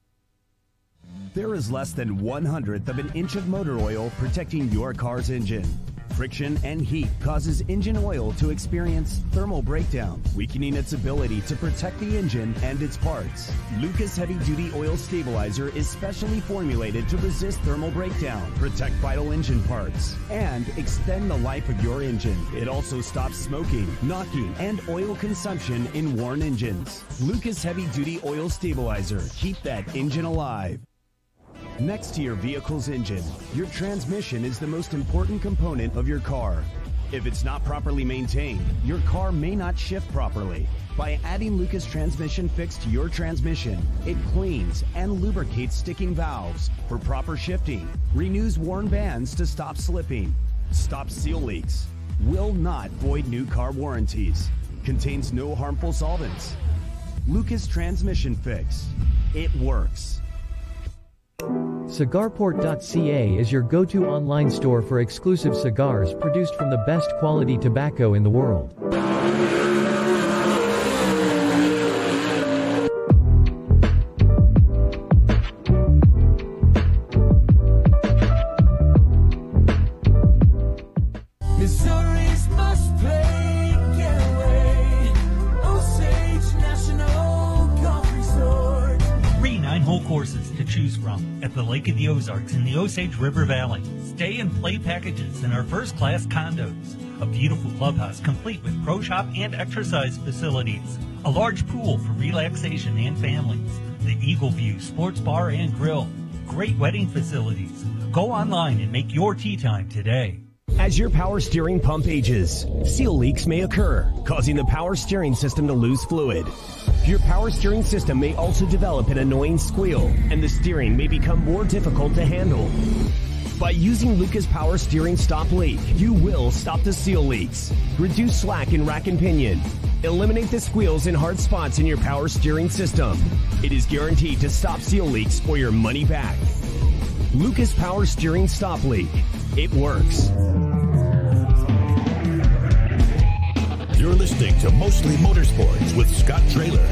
There is less than 1/100th of an inch of motor oil protecting your car's engine. Friction and heat causes engine oil to experience thermal breakdown, weakening its ability to protect the engine and its parts. Lucas Heavy Duty Oil Stabilizer is specially formulated to resist thermal breakdown, protect vital engine parts, and extend the life of your engine. It also stops smoking, knocking, and oil consumption in worn engines. Lucas Heavy Duty Oil Stabilizer. Keep that engine alive. Next to your vehicle's engine, your transmission is the most important component of your car. If it's not properly maintained, your car may not shift properly. By adding Lucas Transmission Fix to your transmission, it cleans and lubricates sticking valves for proper shifting, renews worn bands to stop slipping, stops seal leaks, will not void new car warranties, contains no harmful solvents. Lucas Transmission Fix. It works. Cigarport.ca is your go-to online store for exclusive cigars produced from the best quality tobacco in the world. Missouri's must play getaway. Osage National Golf Resort. 3 9-hole courses to choose from at the Lake of the Ozarks in the Osage River Valley. Stay and play packages in our first-class condos. A beautiful clubhouse complete with pro shop and exercise facilities. A large pool for relaxation and families. The Eagle View Sports Bar and Grill. Great wedding facilities. Go online and make your tee time today. As your power steering pump ages, seal leaks may occur, causing the power steering system to lose fluid. Your power steering system may also develop an annoying squeal, and the steering may become more difficult to handle. By using Lucas Power Steering Stop Leak, you will stop the seal leaks, reduce slack in rack and pinion, eliminate the squeals and hard spots in your power steering system. It is guaranteed to stop seal leaks or your money back. Lucas Power Steering Stop Leak. It works. You're listening to Mostly Motorsports with Scott Traylor.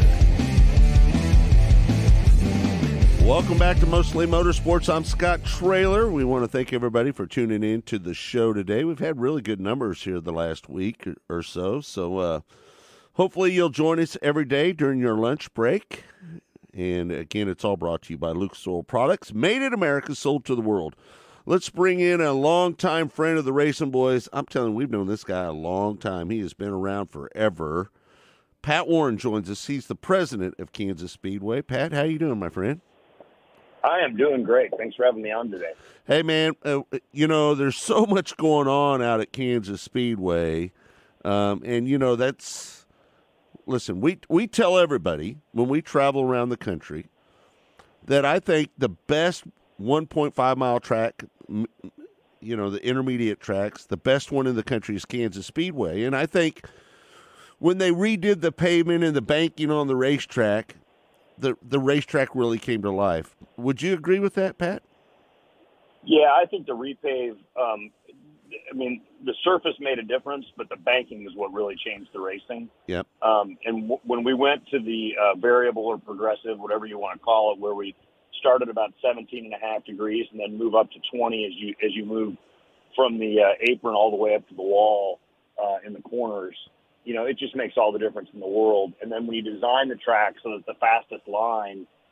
Welcome back to Mostly Motorsports. I'm Scott Traylor. We want to thank everybody for tuning in to the show today. We've had really good numbers here the last week or so. So hopefully you'll join us every day during your lunch break. And again, it's all brought to you by Lucas Oil Products, made in America, sold to the world. Let's bring in a longtime friend of the Racing Boys. I'm telling you, we've known this guy a long time. He has been around forever. Pat Warren joins us. He's the president of Kansas Speedway. Pat, how you doing, my friend? I am doing great. Thanks for having me on today. Hey, man, there's so much going on out at Kansas Speedway. That's – listen, we tell everybody when we travel around the country that I think the best 1.5-mile track – the intermediate tracks, the best one in the country is Kansas Speedway. And I think when they redid the pavement and the banking on the racetrack, the racetrack really came to life. Would you agree with that, Pat? Yeah, I think the repave, the surface made a difference, but the banking is what really changed the racing. Yep. When we went to the variable or progressive, whatever you want to call it, where we started about 17.5 degrees and then move up to 20 as you move from the apron all the way up to the wall in the corners, it just makes all the difference in the world. And then when you design the track so that the fastest line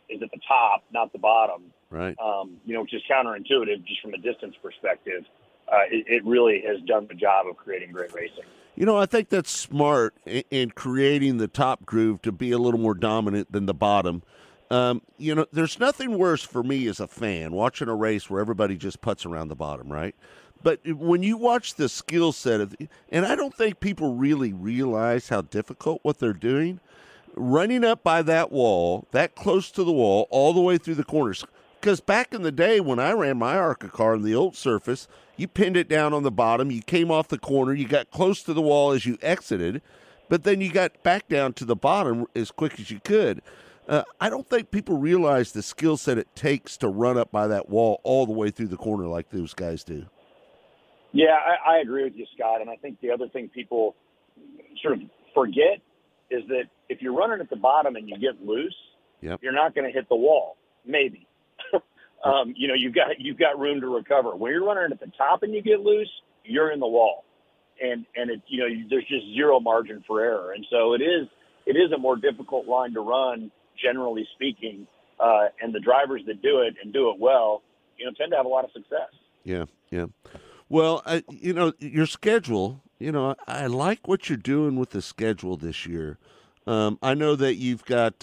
is at the top, not the bottom. Right. Which is counterintuitive just from a distance perspective. It really has done the job of creating great racing. I think that's smart in creating the top groove to be a little more dominant than the bottom. There's nothing worse for me as a fan watching a race where everybody just putts around the bottom, right? But when you watch the skill set and I don't think people really realize how difficult what they're doing, running up by that wall, that close to the wall, all the way through the corners. Because back in the day when I ran my ARCA car on the old surface, you pinned it down on the bottom, you came off the corner, you got close to the wall as you exited, but then you got back down to the bottom as quick as you could. I don't think people realize the skill set it takes to run up by that wall all the way through the corner like those guys do. Yeah, I agree with you, Scott. And I think the other thing people sort of forget is that if you're running at the bottom and you get loose, you're not going to hit the wall. Maybe. You've got room to recover. When you're running at the top and you get loose, you're in the wall, and there's just zero margin for error. And so it is a more difficult line to run, generally speaking. And the drivers that do it and do it well, tend to have a lot of success. Yeah. Well, your schedule. I like what you're doing with the schedule this year. I know that you've got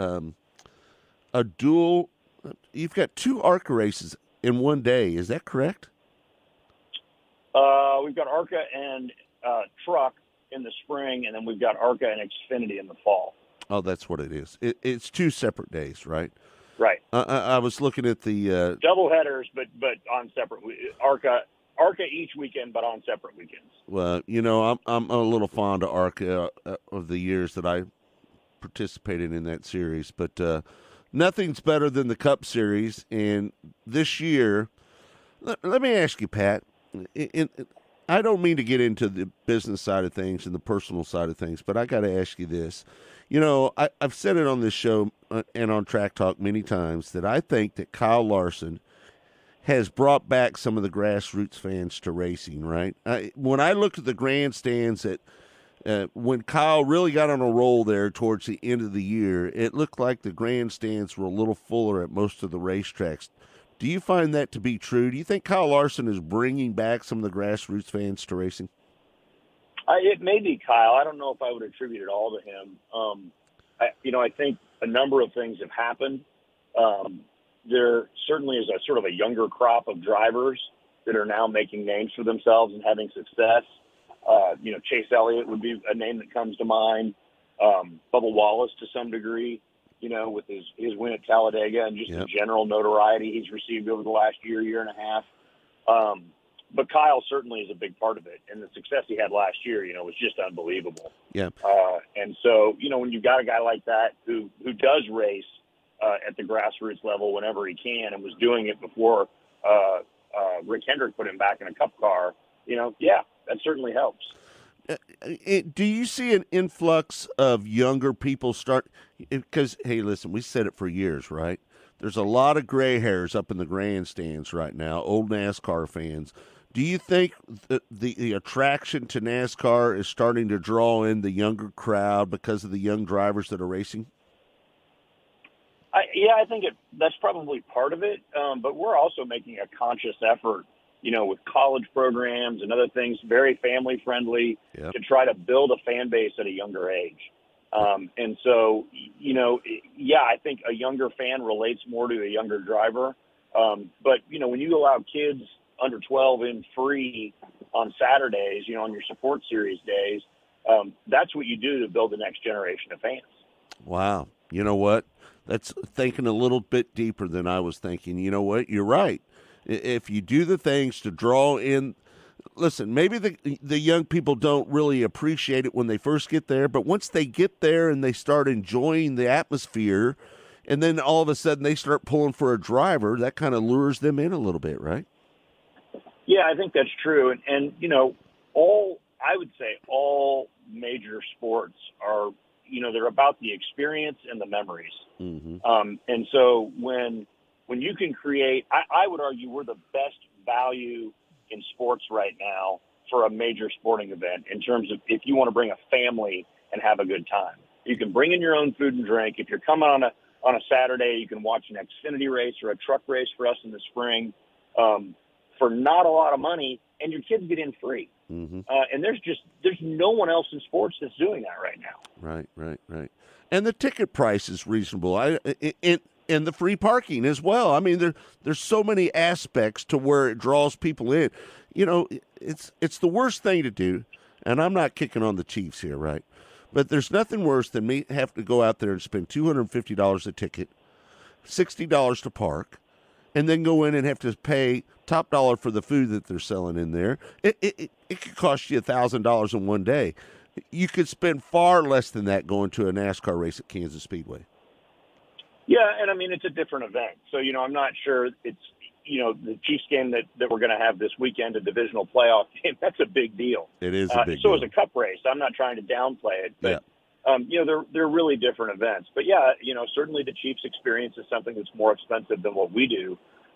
a dual. You've got 2 ARCA races in one day. Is that correct? We've got ARCA and truck in the spring, and then we've got ARCA and Xfinity in the fall. Oh, that's what it is. It's 2 separate days, right? Right. I was looking at the double headers, but on separate. ARCA each weekend, but on separate weekends. Well, I'm a little fond of ARCA of the years that I participated in that series, but nothing's better than the Cup Series. And this year, let me ask you, Pat, I don't mean to get into the business side of things and the personal side of things, but I got to ask you this. I've said it on this show and on Track Talk many times that I think that Kyle Larson has brought back some of the grassroots fans to racing, right? When I looked at the grandstands when Kyle really got on a roll there towards the end of the year, it looked like the grandstands were a little fuller at most of the racetracks. Do you find that to be true? Do you think Kyle Larson is bringing back some of the grassroots fans to racing? It may be Kyle. I don't know if I would attribute it all to him. I think a number of things have happened. There certainly is a sort of a younger crop of drivers that are now making names for themselves and having success. Chase Elliott would be a name that comes to mind. Bubba Wallace to some degree, with his win at Talladega and just the general notoriety he's received over the last year and a half. But Kyle certainly is a big part of it. And the success he had last year, was just unbelievable. Yeah. And so, when you've got a guy like that who does race at the grassroots level whenever he can and was doing it before Rick Hendrick put him back in a Cup car, that certainly helps. Do you see an influx of younger people because, hey, listen, we said it for years, right? There's a lot of gray hairs up in the grandstands right now, old NASCAR fans. Do you think the attraction to NASCAR is starting to draw in the younger crowd because of the young drivers that are racing? I think that's probably part of it, but we're also making a conscious effort with college programs and other things, very family-friendly, to try to build a fan base at a younger age. And so, I think a younger fan relates more to a younger driver. But, when you allow kids under 12 in free on Saturdays, on your support series days, that's what you do to build the next generation of fans. Wow. You know what? That's thinking a little bit deeper than I was thinking. You know what? You're right. If you do the things to draw in, listen, maybe the young people don't really appreciate it when they first get there, but once they get there and they start enjoying the atmosphere, and then all of a sudden they start pulling for a driver, that kind of lures them in a little bit, right? Yeah, I think that's true. And I would say all major sports are, they're about the experience and the memories. Mm-hmm. And so when you can create, I would argue we're the best value in sports right now for a major sporting event in terms of if you want to bring a family and have a good time. You can bring in your own food and drink. If you're coming on on a Saturday, you can watch an Xfinity race or a truck race for us in the spring for not a lot of money, and your kids get in free. Mm-hmm. And there's no one else in sports that's doing that right now. Right. And the ticket price is reasonable. And the free parking as well. I mean, there's so many aspects to where it draws people in. You know, it's the worst thing to do, and I'm not kicking on the Chiefs here, right? But there's nothing worse than me having to go out there and spend $250 a ticket, $60 to park, and then go in and have to pay top dollar for the food that they're selling in there. It could cost you $1,000 in one day. You could spend far less than that going to a NASCAR race at Kansas Speedway. Yeah, and I mean, it's a different event. So, I'm not sure it's, the Chiefs game that we're going to have this weekend, a divisional playoff game, that's a big deal. It is a big so deal. So is a cup race. I'm not trying to downplay it, but, they're really different events. But, yeah, certainly the Chiefs experience is something that's more expensive than what we do.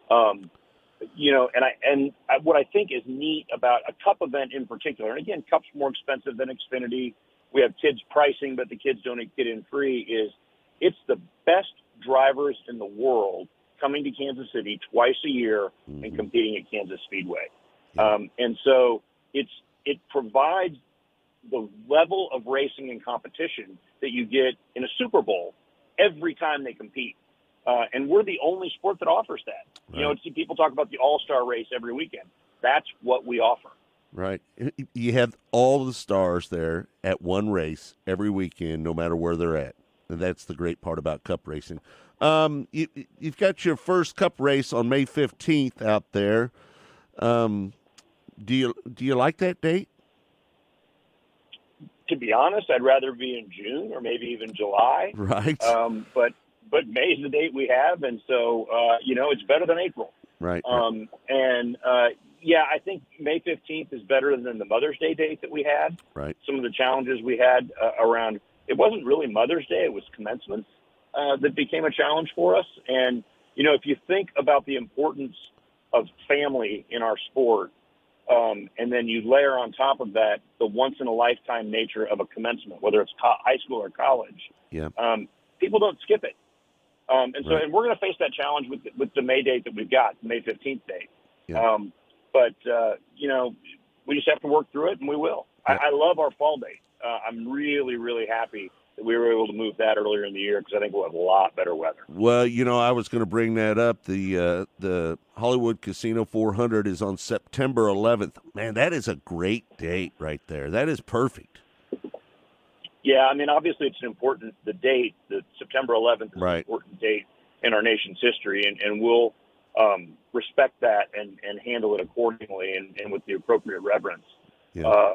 What I think is neat about a cup event in particular, and again, cup's more expensive than Xfinity. We have kids pricing, but the kids don't get in free, is it's the best drivers in the world coming to Kansas City twice a year and competing at Kansas Speedway. And so it provides the level of racing and competition that you get in a Super Bowl every time they compete. And we're the only sport that offers that. Right. People talk about the All-Star race every weekend. That's what we offer. Right. You have all the stars there at one race every weekend, no matter where they're at. And that's the great part about cup racing. You've got your first cup race on May 15th out there. Do you like that date? To be honest, I'd rather be in June or maybe even July. Right. But May's the date we have, and so it's better than April. Right. I think May 15th is better than the Mother's Day date that we had. Right. Some of the challenges we had around it wasn't really Mother's Day; it was commencements that became a challenge for us. And if you think about the importance of family in our sport, and then you layer on top of that the once in a lifetime nature of a commencement, whether it's high school or college, people don't skip it. And we're going to face that challenge with the May date that we've got, the May 15th date. Yeah. We just have to work through it, and we will. Yeah. I love our fall date. I'm really, really happy that we were able to move that earlier in the year because I think we'll have a lot better weather. Well, I was going to bring that up. The Hollywood Casino 400 is on September 11th. Man, that is a great date right there. That is perfect. Yeah, I mean, obviously it's the date, the September 11th is an important date in our nation's history, and we'll respect that and handle it accordingly and with the appropriate reverence. Yeah.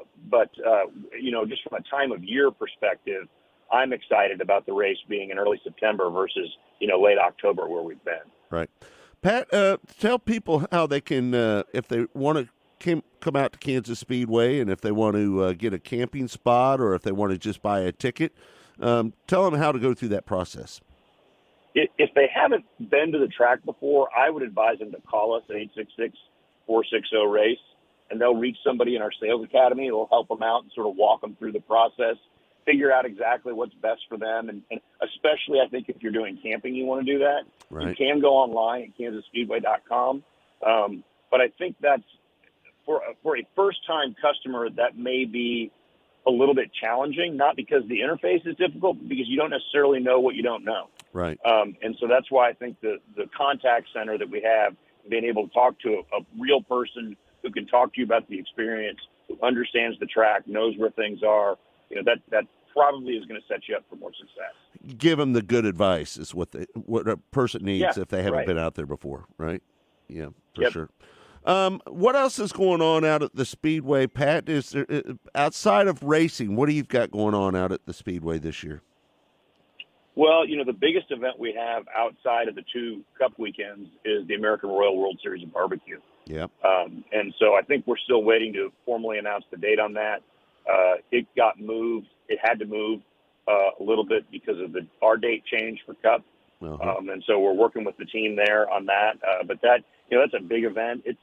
Just from a time of year perspective, I'm excited about the race being in early September versus, late October where we've been. Right. Pat, tell people how they can, if they want to come out to Kansas Speedway and if they want to get a camping spot or if they want to just buy a ticket, tell them how to go through that process. If they haven't been to the track before, I would advise them to call us at 866-460-RACE, and they'll reach somebody in our sales academy. It'll help them out and sort of walk them through the process, figure out exactly what's best for them. And especially, I think, if you're doing camping, you want to do that. Right. You can go online at kansasspeedway.com. But I think that's for a first-time customer, that may be a little bit challenging, not because the interface is difficult, but because you don't necessarily know what you don't know. Right. And so that's why I think the contact center that we have, being able to talk to a real person who can talk to you about the experience, who understands the track, knows where things are, that probably is going to set you up for more success. Give them the good advice is what a person needs if they haven't been out there before, right? Yeah, for sure. What else is going on out at the Speedway, Pat? Is there, outside of racing, what do you got going on out at the Speedway this year? Well, the biggest event we have outside of the two Cup weekends is the American Royal World Series of Barbecue. Yeah. And so I think we're still waiting to formally announce the date on that. It got moved. It had to move a little bit because of our date change for Cup. Uh-huh. And so we're working with the team there on that. But that, that's a big event. It's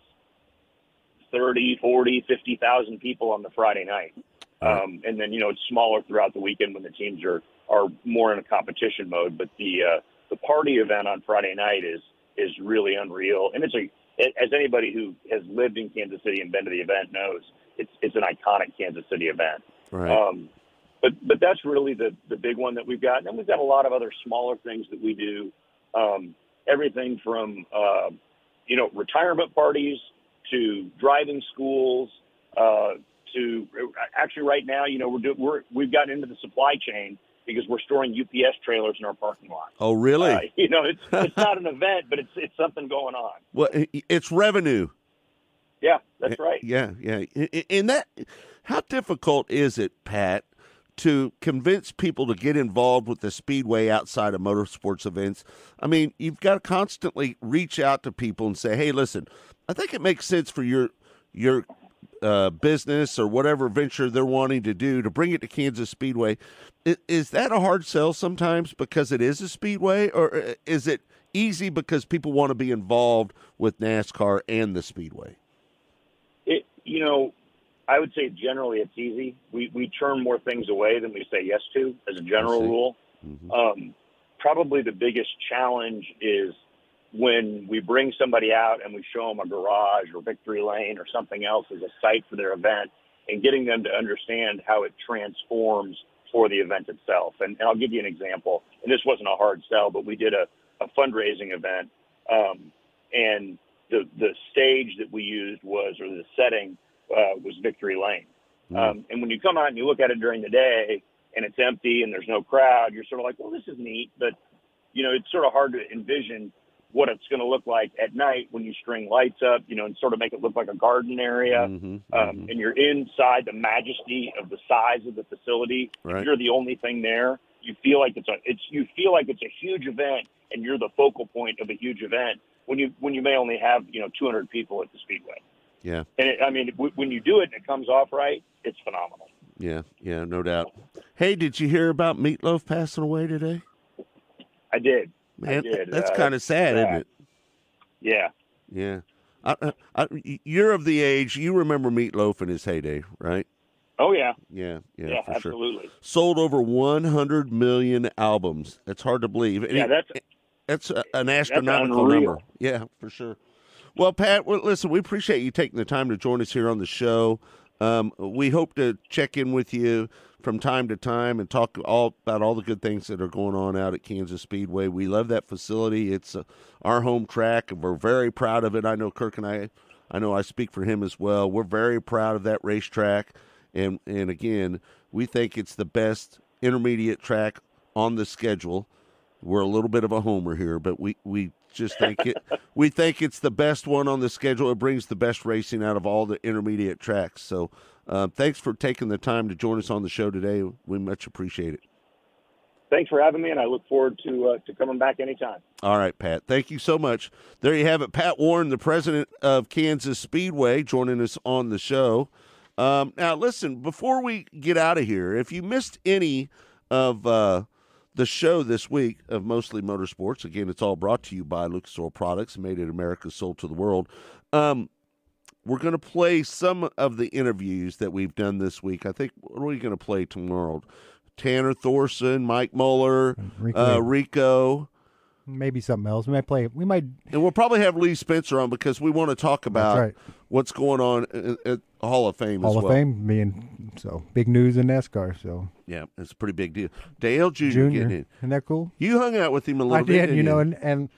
30, 40, 50,000 people on the Friday night. And then, it's smaller throughout the weekend when the teams are more in a competition mode. But the party event on Friday night is really unreal. And as anybody who has lived in Kansas City and been to the event knows, it's an iconic Kansas City event. Right. But that's really the big one that we've got. And then we've got a lot of other smaller things that we do. Everything from, retirement parties to driving schools, to actually right now, we've gotten into the supply chain because we're storing UPS trailers in our parking lot. Oh, really? It's not an event, but it's something going on. Well, it's revenue. Yeah, that's right. Yeah. And how difficult is it, Pat, to convince people to get involved with the Speedway outside of motorsports events? I mean, you've got to constantly reach out to people and say, hey, listen, I think it makes sense for your business or whatever venture they're wanting to do to bring it to Kansas Speedway. Is that a hard sell sometimes because it is a Speedway, or is it easy because people want to be involved with NASCAR and the Speedway? I would say generally it's easy. We turn more things away than we say yes to as a general rule. Mm-hmm. Probably the biggest challenge is when we bring somebody out and we show them a garage or Victory Lane or something else as a site for their event, and getting them to understand how it transforms for the event itself. And I'll give you an example. And this wasn't a hard sell, but we did a fundraising event. And the stage that we used the setting was Victory Lane. And when you come out and you look at it during the day and it's empty and there's no crowd, you're sort of like, well, this is neat. But, it's sort of hard to envision what it's going to look like at night when you string lights up, and sort of make it look like a garden area. And you're inside the majesty of the size of the facility. Right. You're the only thing there. You feel like it's a huge event, and you're the focal point of a huge event when you may only have 200 people at the Speedway. Yeah. And when you do it and it comes off right, it's phenomenal. Yeah, no doubt. Hey, did you hear about Meatloaf passing away today? I did. Man, I did. That's kind of sad, isn't it? Yeah. Yeah. You're of the age, you remember Meatloaf in his heyday, right? Oh, yeah. Yeah, for absolutely. Sure. Sold over 100 million albums. That's hard to believe. That's an astronomical number. Yeah, for sure. Well, Pat, listen, we appreciate you taking the time to join us here on the show. We hope to check in with you from time to time and talk about all the good things that are going on out at Kansas Speedway. We love that facility. It's our home track, and we're very proud of it. I know Kirk and I know I speak for him as well. We're very proud of that racetrack. And again, we think it's the best intermediate track on the schedule. We're a little bit of a homer here, but we just think we think it's the best one on the schedule. It brings the best racing out of all the intermediate tracks. So thanks for taking the time to join us on the show today. We much appreciate it. Thanks for having me, and I look forward to coming back anytime. All right, Pat. Thank you so much. There you have it. Pat Warren, the president of Kansas Speedway, joining us on the show. Now, listen, before we get out of here, if you missed any of the show this week of Mostly Motorsports, again, it's all brought to you by Lucas Oil Products, made in America, sold to the world. We're going to play some of the interviews that we've done this week. I think, what are we going to play tomorrow? Tanner Thorson, Mike Muller, Rico. Maybe something else. And we'll probably have Lee Spencer on because we want to talk about what's going on at Hall of Fame as well. Hall of Fame being so big news in NASCAR. So yeah, it's a pretty big deal. Dale Jr. getting in. Isn't that cool? You hung out with him a little bit. I did, and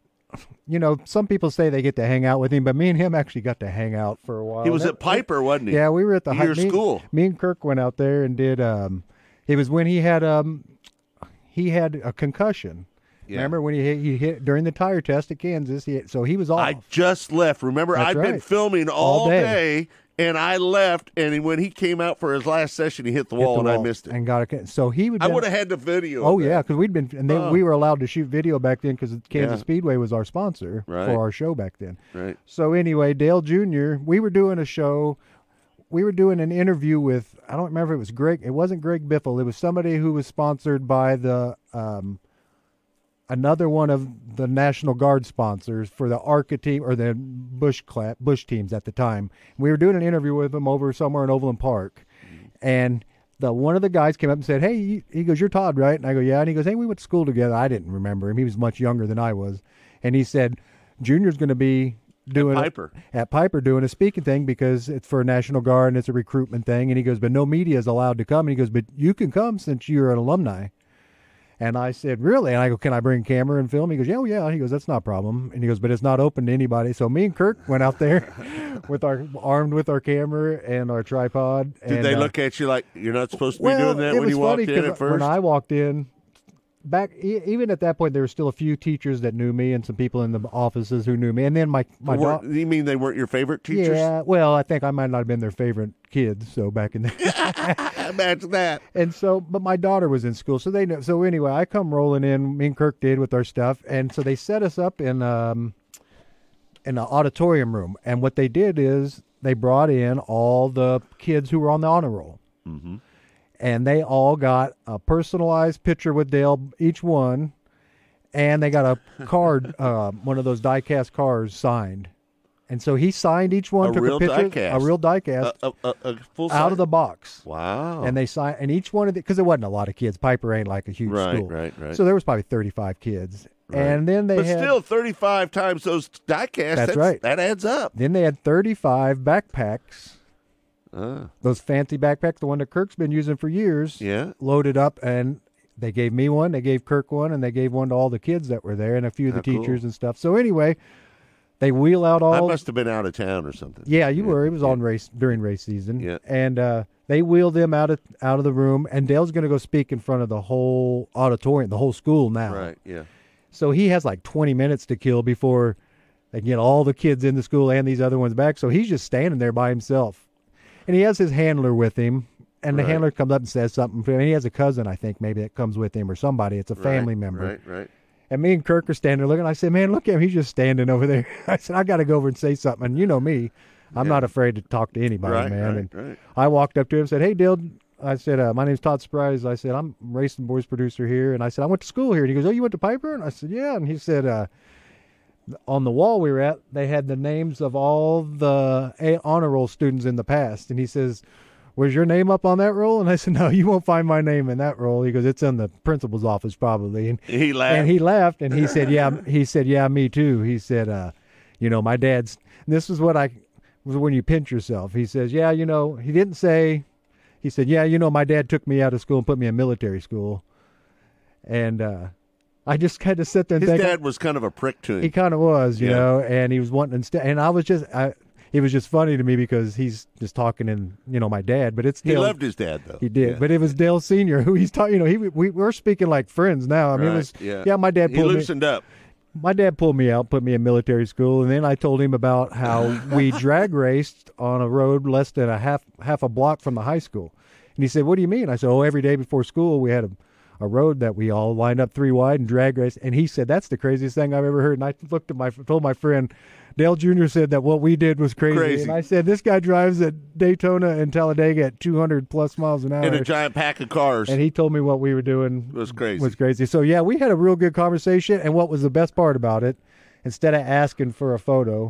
some people say they get to hang out with him, but me and him actually got to hang out for a while. He was at Piper, wasn't he? Yeah, we were at your school. Me and Kirk went out there and did. It was when he had a concussion. Yeah. Remember when he hit during the tire test at Kansas? So he was off. I just left. Remember, I'd been filming all day, and I left. And when he came out for his last session, he hit the wall, and I missed it. And got it. So he would. I would have had the video. Oh yeah, because we'd been, and we were allowed to shoot video back then because Kansas Speedway was our sponsor for our show back then. Right. So anyway, Dale Jr. We were doing a show. We were doing an interview with. I don't remember if it was Greg. It wasn't Greg Biffle. It was somebody who was sponsored by the. Another one of the National Guard sponsors for the ARCA team or the Bush teams at the time. We were doing an interview with them over somewhere in Overland Park, and one of the guys came up and said, "Hey," he goes, "You're Todd, right?" And I go, "Yeah." And he goes, "Hey, we went to school together." I didn't remember him. He was much younger than I was. And he said, "Junior's going to be doing at Piper doing a speaking thing because it's for National Guard and it's a recruitment thing." And he goes, "But no media is allowed to come." And he goes, "But you can come since you're an alumni." And I said, "Really?" And I go, "Can I bring camera and film?" He goes, "Yeah, yeah." He goes, "That's not a problem." And he goes, "But it's not open to anybody." So me and Kirk went out there armed with our camera and our tripod. Did they look at you like you're not supposed to be doing that when you walked in at first? When I walked in, even at that point, there were still a few teachers that knew me and some people in the offices who knew me. And then my you mean they weren't your favorite teachers? Yeah, well, I think I might not have been their favorite kids. So back in there, imagine that. And so, but my daughter was in school, so they know. So anyway, I come rolling in. Me and Kirk did with our stuff, and so they set us up in an auditorium room. And what they did is they brought in all the kids who were on the honor roll. Mm-hmm. And they all got a personalized picture with Dale, each one, and they got a card, one of those die-cast cards signed. And so he signed each one, took a picture, a real die-cast, a full out of the box. Wow! And they signed, and each one of because there wasn't a lot of kids. Piper ain't like a huge school, right. So there was probably 35 kids, and then they had still 35 times those die-casts. That's right. That adds up. Then they had 35 backpacks. Those fancy backpacks, the one that Kirk's been using for years, loaded up, and they gave me one, they gave Kirk one, and they gave one to all the kids that were there and a few of the teachers and stuff. So anyway, they wheel out all. I must have been out of town or something. Yeah, you were. It was on during race season. Yeah, and they wheeled them out of the room, and Dale's going to go speak in front of the whole auditorium, the whole school now. Right. Yeah. So he has like 20 minutes to kill before they get all the kids in the school and these other ones back. So he's just standing there by himself. And he has his handler with him, and the handler comes up and says something to him. And he has a cousin, I think, maybe that comes with him or somebody. It's a family member. Right. And me and Kirk are standing there looking. I said, "Man, look at him. He's just standing over there." I said, "I got to go over and say something." And you know me. I'm not afraid to talk to anybody, man. And I walked up to him and said, "Hey, Dale." I said, "My name's Todd Surprise." I said, "I'm Racing Boys producer here." And I said, "I went to school here." And he goes, "Oh, you went to Piper?" And I said, "Yeah." And he said, on the wall we were at, they had the names of all the honor roll students in the past. And he says, "Was your name up on that roll?" And I said, "No, you won't find my name in that roll." He goes, "It's in the principal's office probably." And he laughed. And he laughed, and he said, "Yeah." He said, "Yeah, me too." He said, "My dad's." This is what was when you pinch yourself. He says, "Yeah, he didn't say." He said, "Yeah, my dad took me out of school and put me in military school," and I just kind of sit there and think. His dad was kind of a prick to him. He kind of was, you know, and he was wanting to and I was just. It was just funny to me because he's just talking in, my dad, but it's Dale. He loved his dad, though. He did, but it was Dale Sr. who he's talking, we're speaking like friends now. I mean, it was, my dad pulled me. He loosened up. My dad pulled me out, put me in military school, and then I told him about how we drag raced on a road less than a half a block from the high school. And he said, "What do you mean?" I said, every day before school we had a road that we all lined up 3 wide and drag raced. And he said, "That's the craziest thing I've ever heard." And I told my friend, Dale Jr. said that what we did was crazy. And I said, "This guy drives at Daytona and Talladega at 200 plus miles an hour. In a giant pack of cars." And he told me what we were doing was crazy. So, yeah, we had a real good conversation. And what was the best part about it, instead of asking for a photo,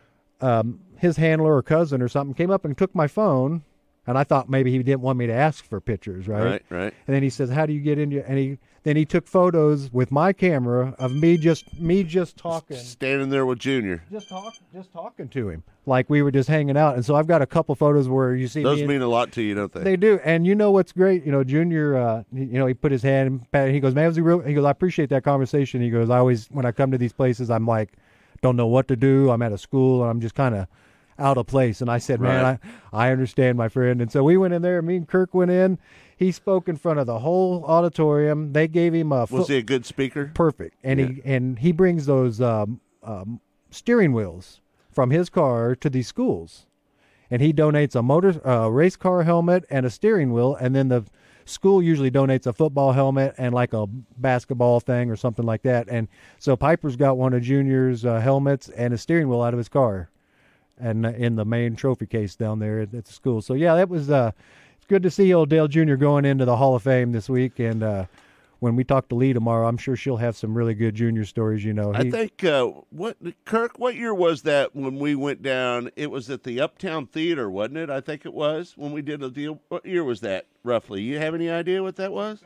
his handler or cousin or something came up and took my phone. And I thought maybe he didn't want me to ask for pictures, right? Right. And then he says, "How do you get into?" And he took photos with my camera of me just talking, standing there with Junior, just talking to him like we were just hanging out. And so I've got a couple photos where you see those mean a lot to you, don't they? They do. And you know what's great? Junior, he put his hand. He goes, "Man, he goes, I appreciate that conversation." He goes, when I come to these places, I'm like, don't know what to do. I'm at a school and I'm just kind of out of place. And I said, "Man, I understand, my friend." And so we went in there. Me and Kirk went in. He spoke in front of the whole auditorium. They gave him a. Was he a good speaker? Perfect. And he brings those steering wheels from his car to these schools, and he donates a race car helmet and a steering wheel, and then the school usually donates a football helmet and like a basketball thing or something like that. And so Piper's got one of Junior's helmets and a steering wheel out of his car, and in the main trophy case down there at the school. So yeah, that was it's good to see old Dale Jr. going into the Hall of Fame this week, and when we talk to Lee tomorrow, I'm sure she'll have some really good junior stories. I think Kirk, what year was that when we went down? It was at the Uptown Theater, wasn't it? I think it was when we did a deal. What year was that roughly? You have any idea what that was?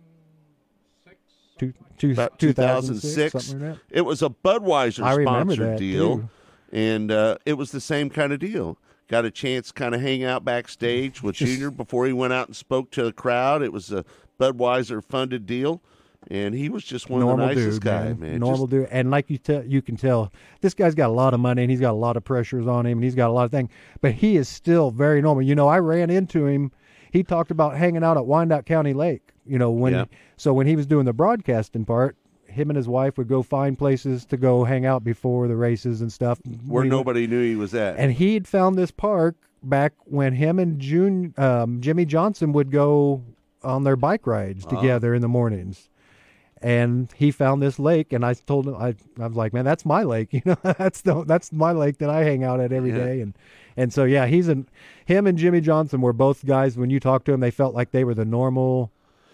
2006. Something like that. It was a Budweiser sponsored deal, too. and it was the same kind of deal. Got a chance to kind of hang out backstage with Junior before he went out and spoke to the crowd. It was a Budweiser funded deal, and he was just one of the nicest guys, man. Normal dude, and like you can tell, this guy's got a lot of money and he's got a lot of pressures on him, and he's got a lot of things, but he is still very normal. I ran into him. He talked about hanging out at Wyandotte County Lake. When he was doing the broadcasting part, him and his wife would go find places to go hang out before the races and stuff. Where nobody knew he was at. And he'd found this park back when him and Jimmy Johnson would go on their bike rides together in the mornings. And he found this lake, and I told him, I was like, man, that's my lake. That's my lake that I hang out at every day. And so, yeah, him and Jimmy Johnson were both guys, when you talk to them, they felt like they were the normal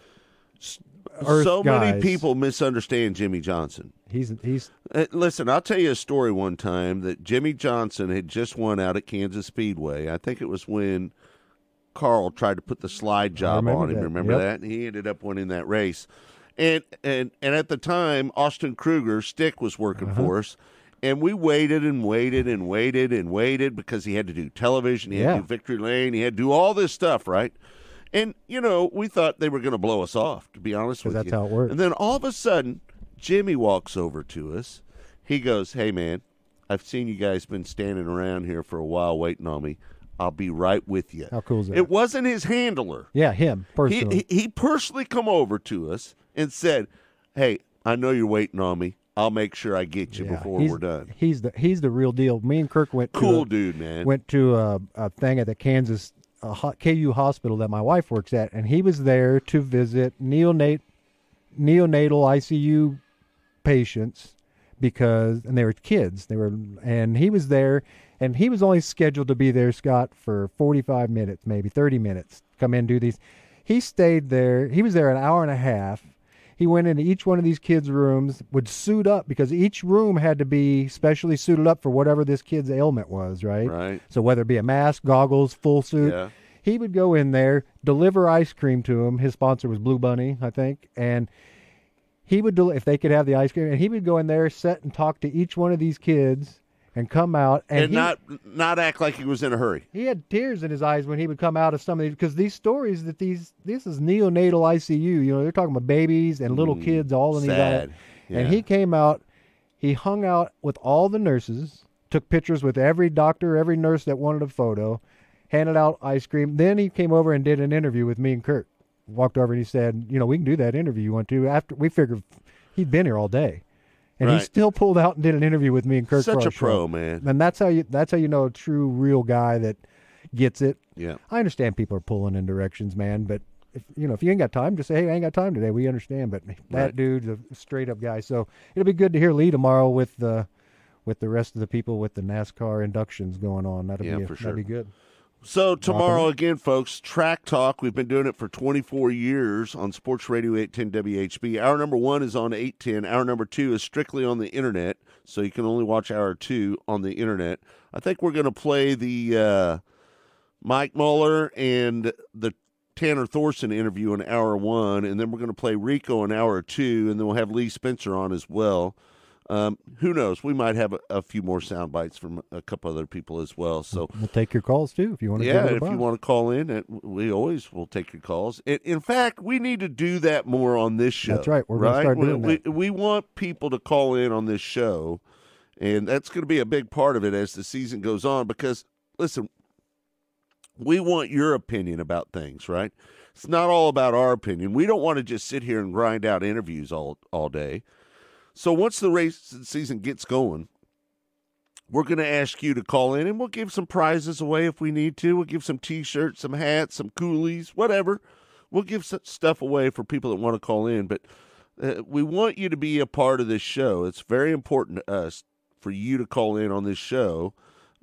Earth so guys. many people misunderstand Jimmy Johnson. He's listen, I'll tell you a story one time that Jimmy Johnson had just won out at Kansas Speedway. I think it was when Carl tried to put the slide job on him. that. Remember Yep. that? And he ended up winning that race. And at the time, Austin Kruger, Stick, was working for us. And we waited and waited and waited and waited because he had to do television. He had to do Victory Lane. He had to do all this stuff, right? And, we thought they were going to blow us off, to be honest with you. that's how it works. And then all of a sudden, Jimmy walks over to us. He goes, hey, man, I've seen you guys been standing around here for a while waiting on me. I'll be right with you. How cool is that? It wasn't his handler. Yeah, him, personally. He personally come over to us and said, hey, I know you're waiting on me. I'll make sure I get you before we're done. He's the real deal. Me and Kirk went dude, man. Went to a thing at the Kansas KU hospital that my wife works at, and he was there to visit neonatal ICU patients and they were kids. And he was there, and he was only scheduled to be there, Scott, for 45 minutes, maybe 30 minutes. Come in and do these. He stayed there. He was there an hour and a half. He went into each one of these kids' rooms, would suit up, because each room had to be specially suited up for whatever this kid's ailment was, right? Right. So whether it be a mask, goggles, full suit, he would go in there, deliver ice cream to him. His sponsor was Blue Bunny, I think, and he would if they could have the ice cream, and he would go in there, sit and talk to each one of these kids, and come out and not act like he was in a hurry. He had tears in his eyes when he would come out of some of these, because these stories that this is neonatal ICU. They're talking about babies and little kids all in sad. these. And he came out, he hung out with all the nurses, took pictures with every doctor, every nurse that wanted a photo, handed out ice cream. Then he came over and did an interview with me and Kurt. Walked over and he said, we can do that interview you want to. After we figured he'd been here all day. And he still pulled out and did an interview with me and Kirk. Such a pro, man. And that's how you know a true, real guy that gets it. Yeah. I understand people are pulling in directions, man, but if you ain't got time, just say, hey, I ain't got time today. We understand, but that dude's a straight up guy. So it'll be good to hear Lee tomorrow with the rest of the people with the NASCAR inductions going on. That'll be good. So tomorrow again, folks, Track Talk. We've been doing it for 24 years on Sports Radio 810 WHB. Hour number 1 is on 810. Hour number 2 is strictly on the internet, so you can only watch hour 2 on the internet. I think we're going to play the Mike Muller and the Tanner Thorson interview in hour 1, and then we're going to play Rico in hour 2, and then we'll have Lee Spencer on as well. Who knows? We might have a few more sound bites from a couple other people as well. So we'll take your calls too if you want to. Yeah, if you want to call in, we always will take your calls. In fact, we need to do that more on this show. That's right. We're going to start doing that. We want people to call in on this show, and that's going to be a big part of it as the season goes on. Because listen, we want your opinion about things, right? It's not all about our opinion. We don't want to just sit here and grind out interviews all day. So once the race season gets going, we're going to ask you to call in, and we'll give some prizes away if we need to. We'll give some T-shirts, some hats, some coolies, whatever. We'll give some stuff away for people that want to call in. But we want you to be a part of this show. It's very important to us for you to call in on this show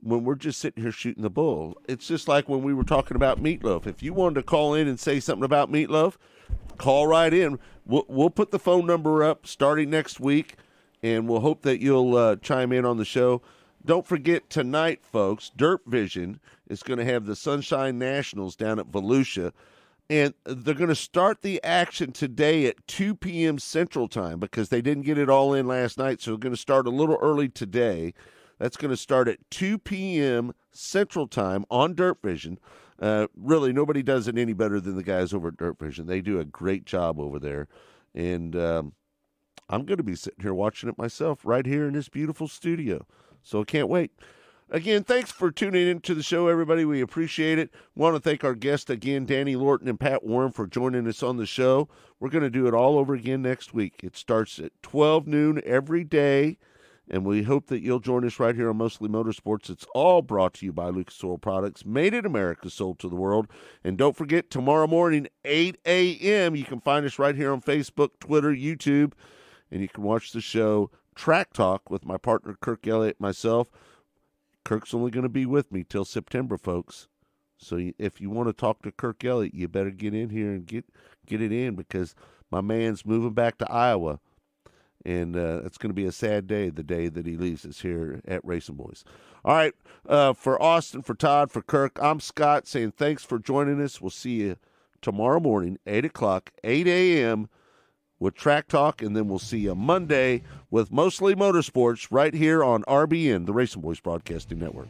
when we're just sitting here shooting the bull. It's just like when we were talking about Meatloaf. If you wanted to call in and say something about Meatloaf, call right in. We'll put the phone number up starting next week, and we'll hope that you'll chime in on the show. Don't forget tonight, folks, Dirt Vision is going to have the Sunshine Nationals down at Volusia, and they're going to start the action today at 2 p.m. Central Time because they didn't get it all in last night, so they're going to start a little early today. That's going to start at 2 p.m. Central Time on Dirt Vision. Really, nobody does it any better than the guys over at Dirt Vision. They do a great job over there, and I'm going to be sitting here watching it myself right here in this beautiful studio, so I can't wait. Again, thanks for tuning into the show, everybody. We appreciate it. Want to thank our guests again, Danny Lorton and Pat Warren, for joining us on the show. We're going to do it all over again next week. It starts at 12 noon every day, and we hope that you'll join us right here on Mostly Motorsports. It's all brought to you by Lucas Oil Products, made in America, sold to the world. And don't forget, tomorrow morning, 8 a.m., you can find us right here on Facebook, Twitter, YouTube, and you can watch the show Track Talk with my partner, Kirk Elliott, myself. Kirk's only going to be with me till September, folks. So if you want to talk to Kirk Elliott, you better get in here and get it in because my man's moving back to Iowa. And it's going to be a sad day, the day that he leaves us here at Racing Boys. All right, for Austin, for Todd, for Kirk, I'm Scott saying thanks for joining us. We'll see you tomorrow morning, 8 o'clock, 8 a.m., with Track Talk, and then we'll see you Monday with Mostly Motorsports right here on RBN, the Racing Boys Broadcasting Network.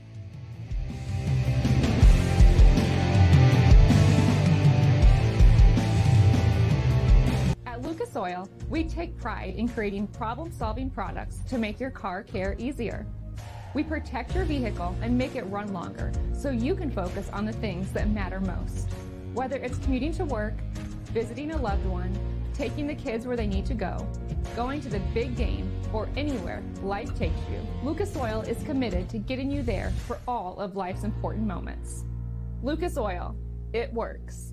At Lucas Oil, we take pride in creating problem-solving products to make your car care easier. We protect your vehicle and make it run longer so you can focus on the things that matter most. Whether it's commuting to work, visiting a loved one, taking the kids where they need to go, going to the big game, or anywhere life takes you, Lucas Oil is committed to getting you there for all of life's important moments. Lucas Oil, it works.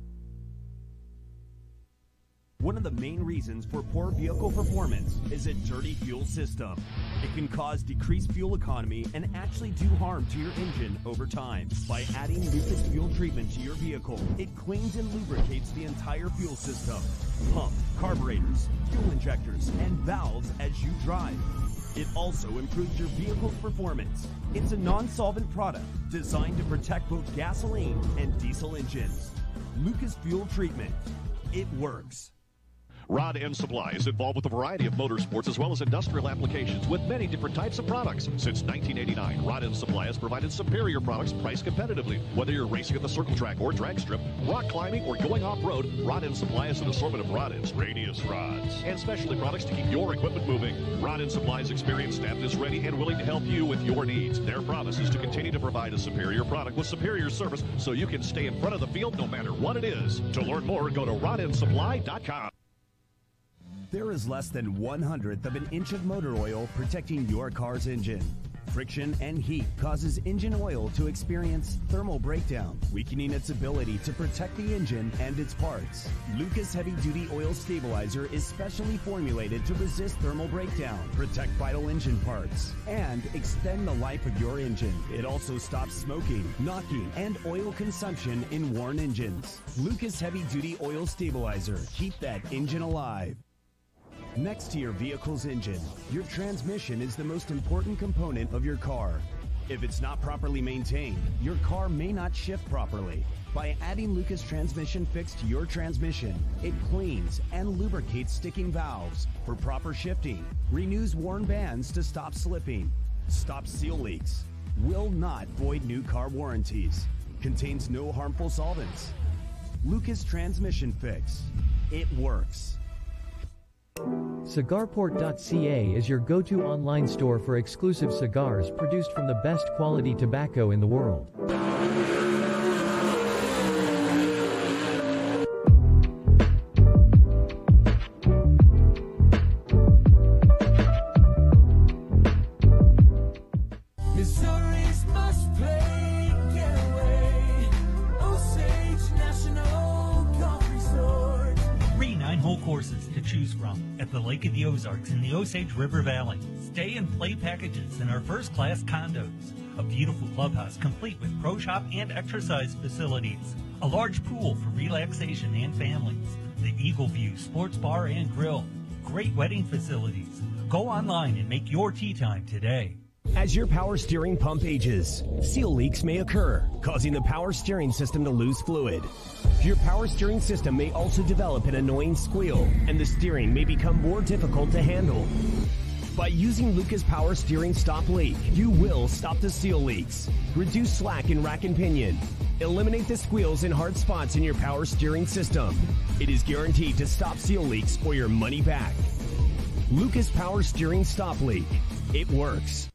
One of the main reasons for poor vehicle performance is a dirty fuel system. It can cause decreased fuel economy and actually do harm to your engine over time. By adding Lucas fuel treatment to your vehicle, it cleans and lubricates the entire fuel system, pump, carburetors, fuel injectors, and valves as you drive. It also improves your vehicle's performance. It's a non-solvent product designed to protect both gasoline and diesel engines. Lucas fuel treatment. It works. Rod End Supply is involved with a variety of motorsports as well as industrial applications with many different types of products. Since 1989, Rod End Supply has provided superior products priced competitively. Whether you're racing at the circle track or drag strip, rock climbing, or going off-road, Rod End Supply has an assortment of rod ends, radius rods, and specialty products to keep your equipment moving. Rod End Supply's experienced staff is ready and willing to help you with your needs. Their promise is to continue to provide a superior product with superior service so you can stay in front of the field no matter what it is. To learn more, go to rodendsupply.com. There is less than 1/100th of an inch of motor oil protecting your car's engine. Friction and heat causes engine oil to experience thermal breakdown, weakening its ability to protect the engine and its parts. Lucas Heavy Duty Oil Stabilizer is specially formulated to resist thermal breakdown, protect vital engine parts, and extend the life of your engine. It also stops smoking, knocking, and oil consumption in worn engines. Lucas Heavy Duty Oil Stabilizer. Keep that engine alive. Next to your vehicle's engine, your transmission is the most important component of your car. If it's not properly maintained, your car may not shift properly. By adding Lucas Transmission Fix to your transmission, it cleans and lubricates sticking valves for proper shifting, renews worn bands to stop slipping, stops seal leaks, will not void new car warranties, contains no harmful solvents. Lucas Transmission Fix. It works. Cigarport.ca is your go-to online store for exclusive cigars produced from the best quality tobacco in the world. Missouri's must play getaway. Osage National Golf Resort. 3 9-hole courses to choose from at the Lake of the Ozarks in the Osage River Valley. Stay and play packages in our first-class condos. A beautiful clubhouse complete with pro shop and exercise facilities. A large pool for relaxation and families. The Eagle View Sports Bar and Grill. Great wedding facilities. Go online and make your tea time today. As your power steering pump ages, seal leaks may occur, causing the power steering system to lose fluid. Your power steering system may also develop an annoying squeal, and the steering may become more difficult to handle. By using Lucas Power Steering Stop Leak, you will stop the seal leaks, reduce slack in rack and pinion, eliminate the squeals and hard spots in your power steering system. It is guaranteed to stop seal leaks or your money back. Lucas Power Steering Stop Leak. It works.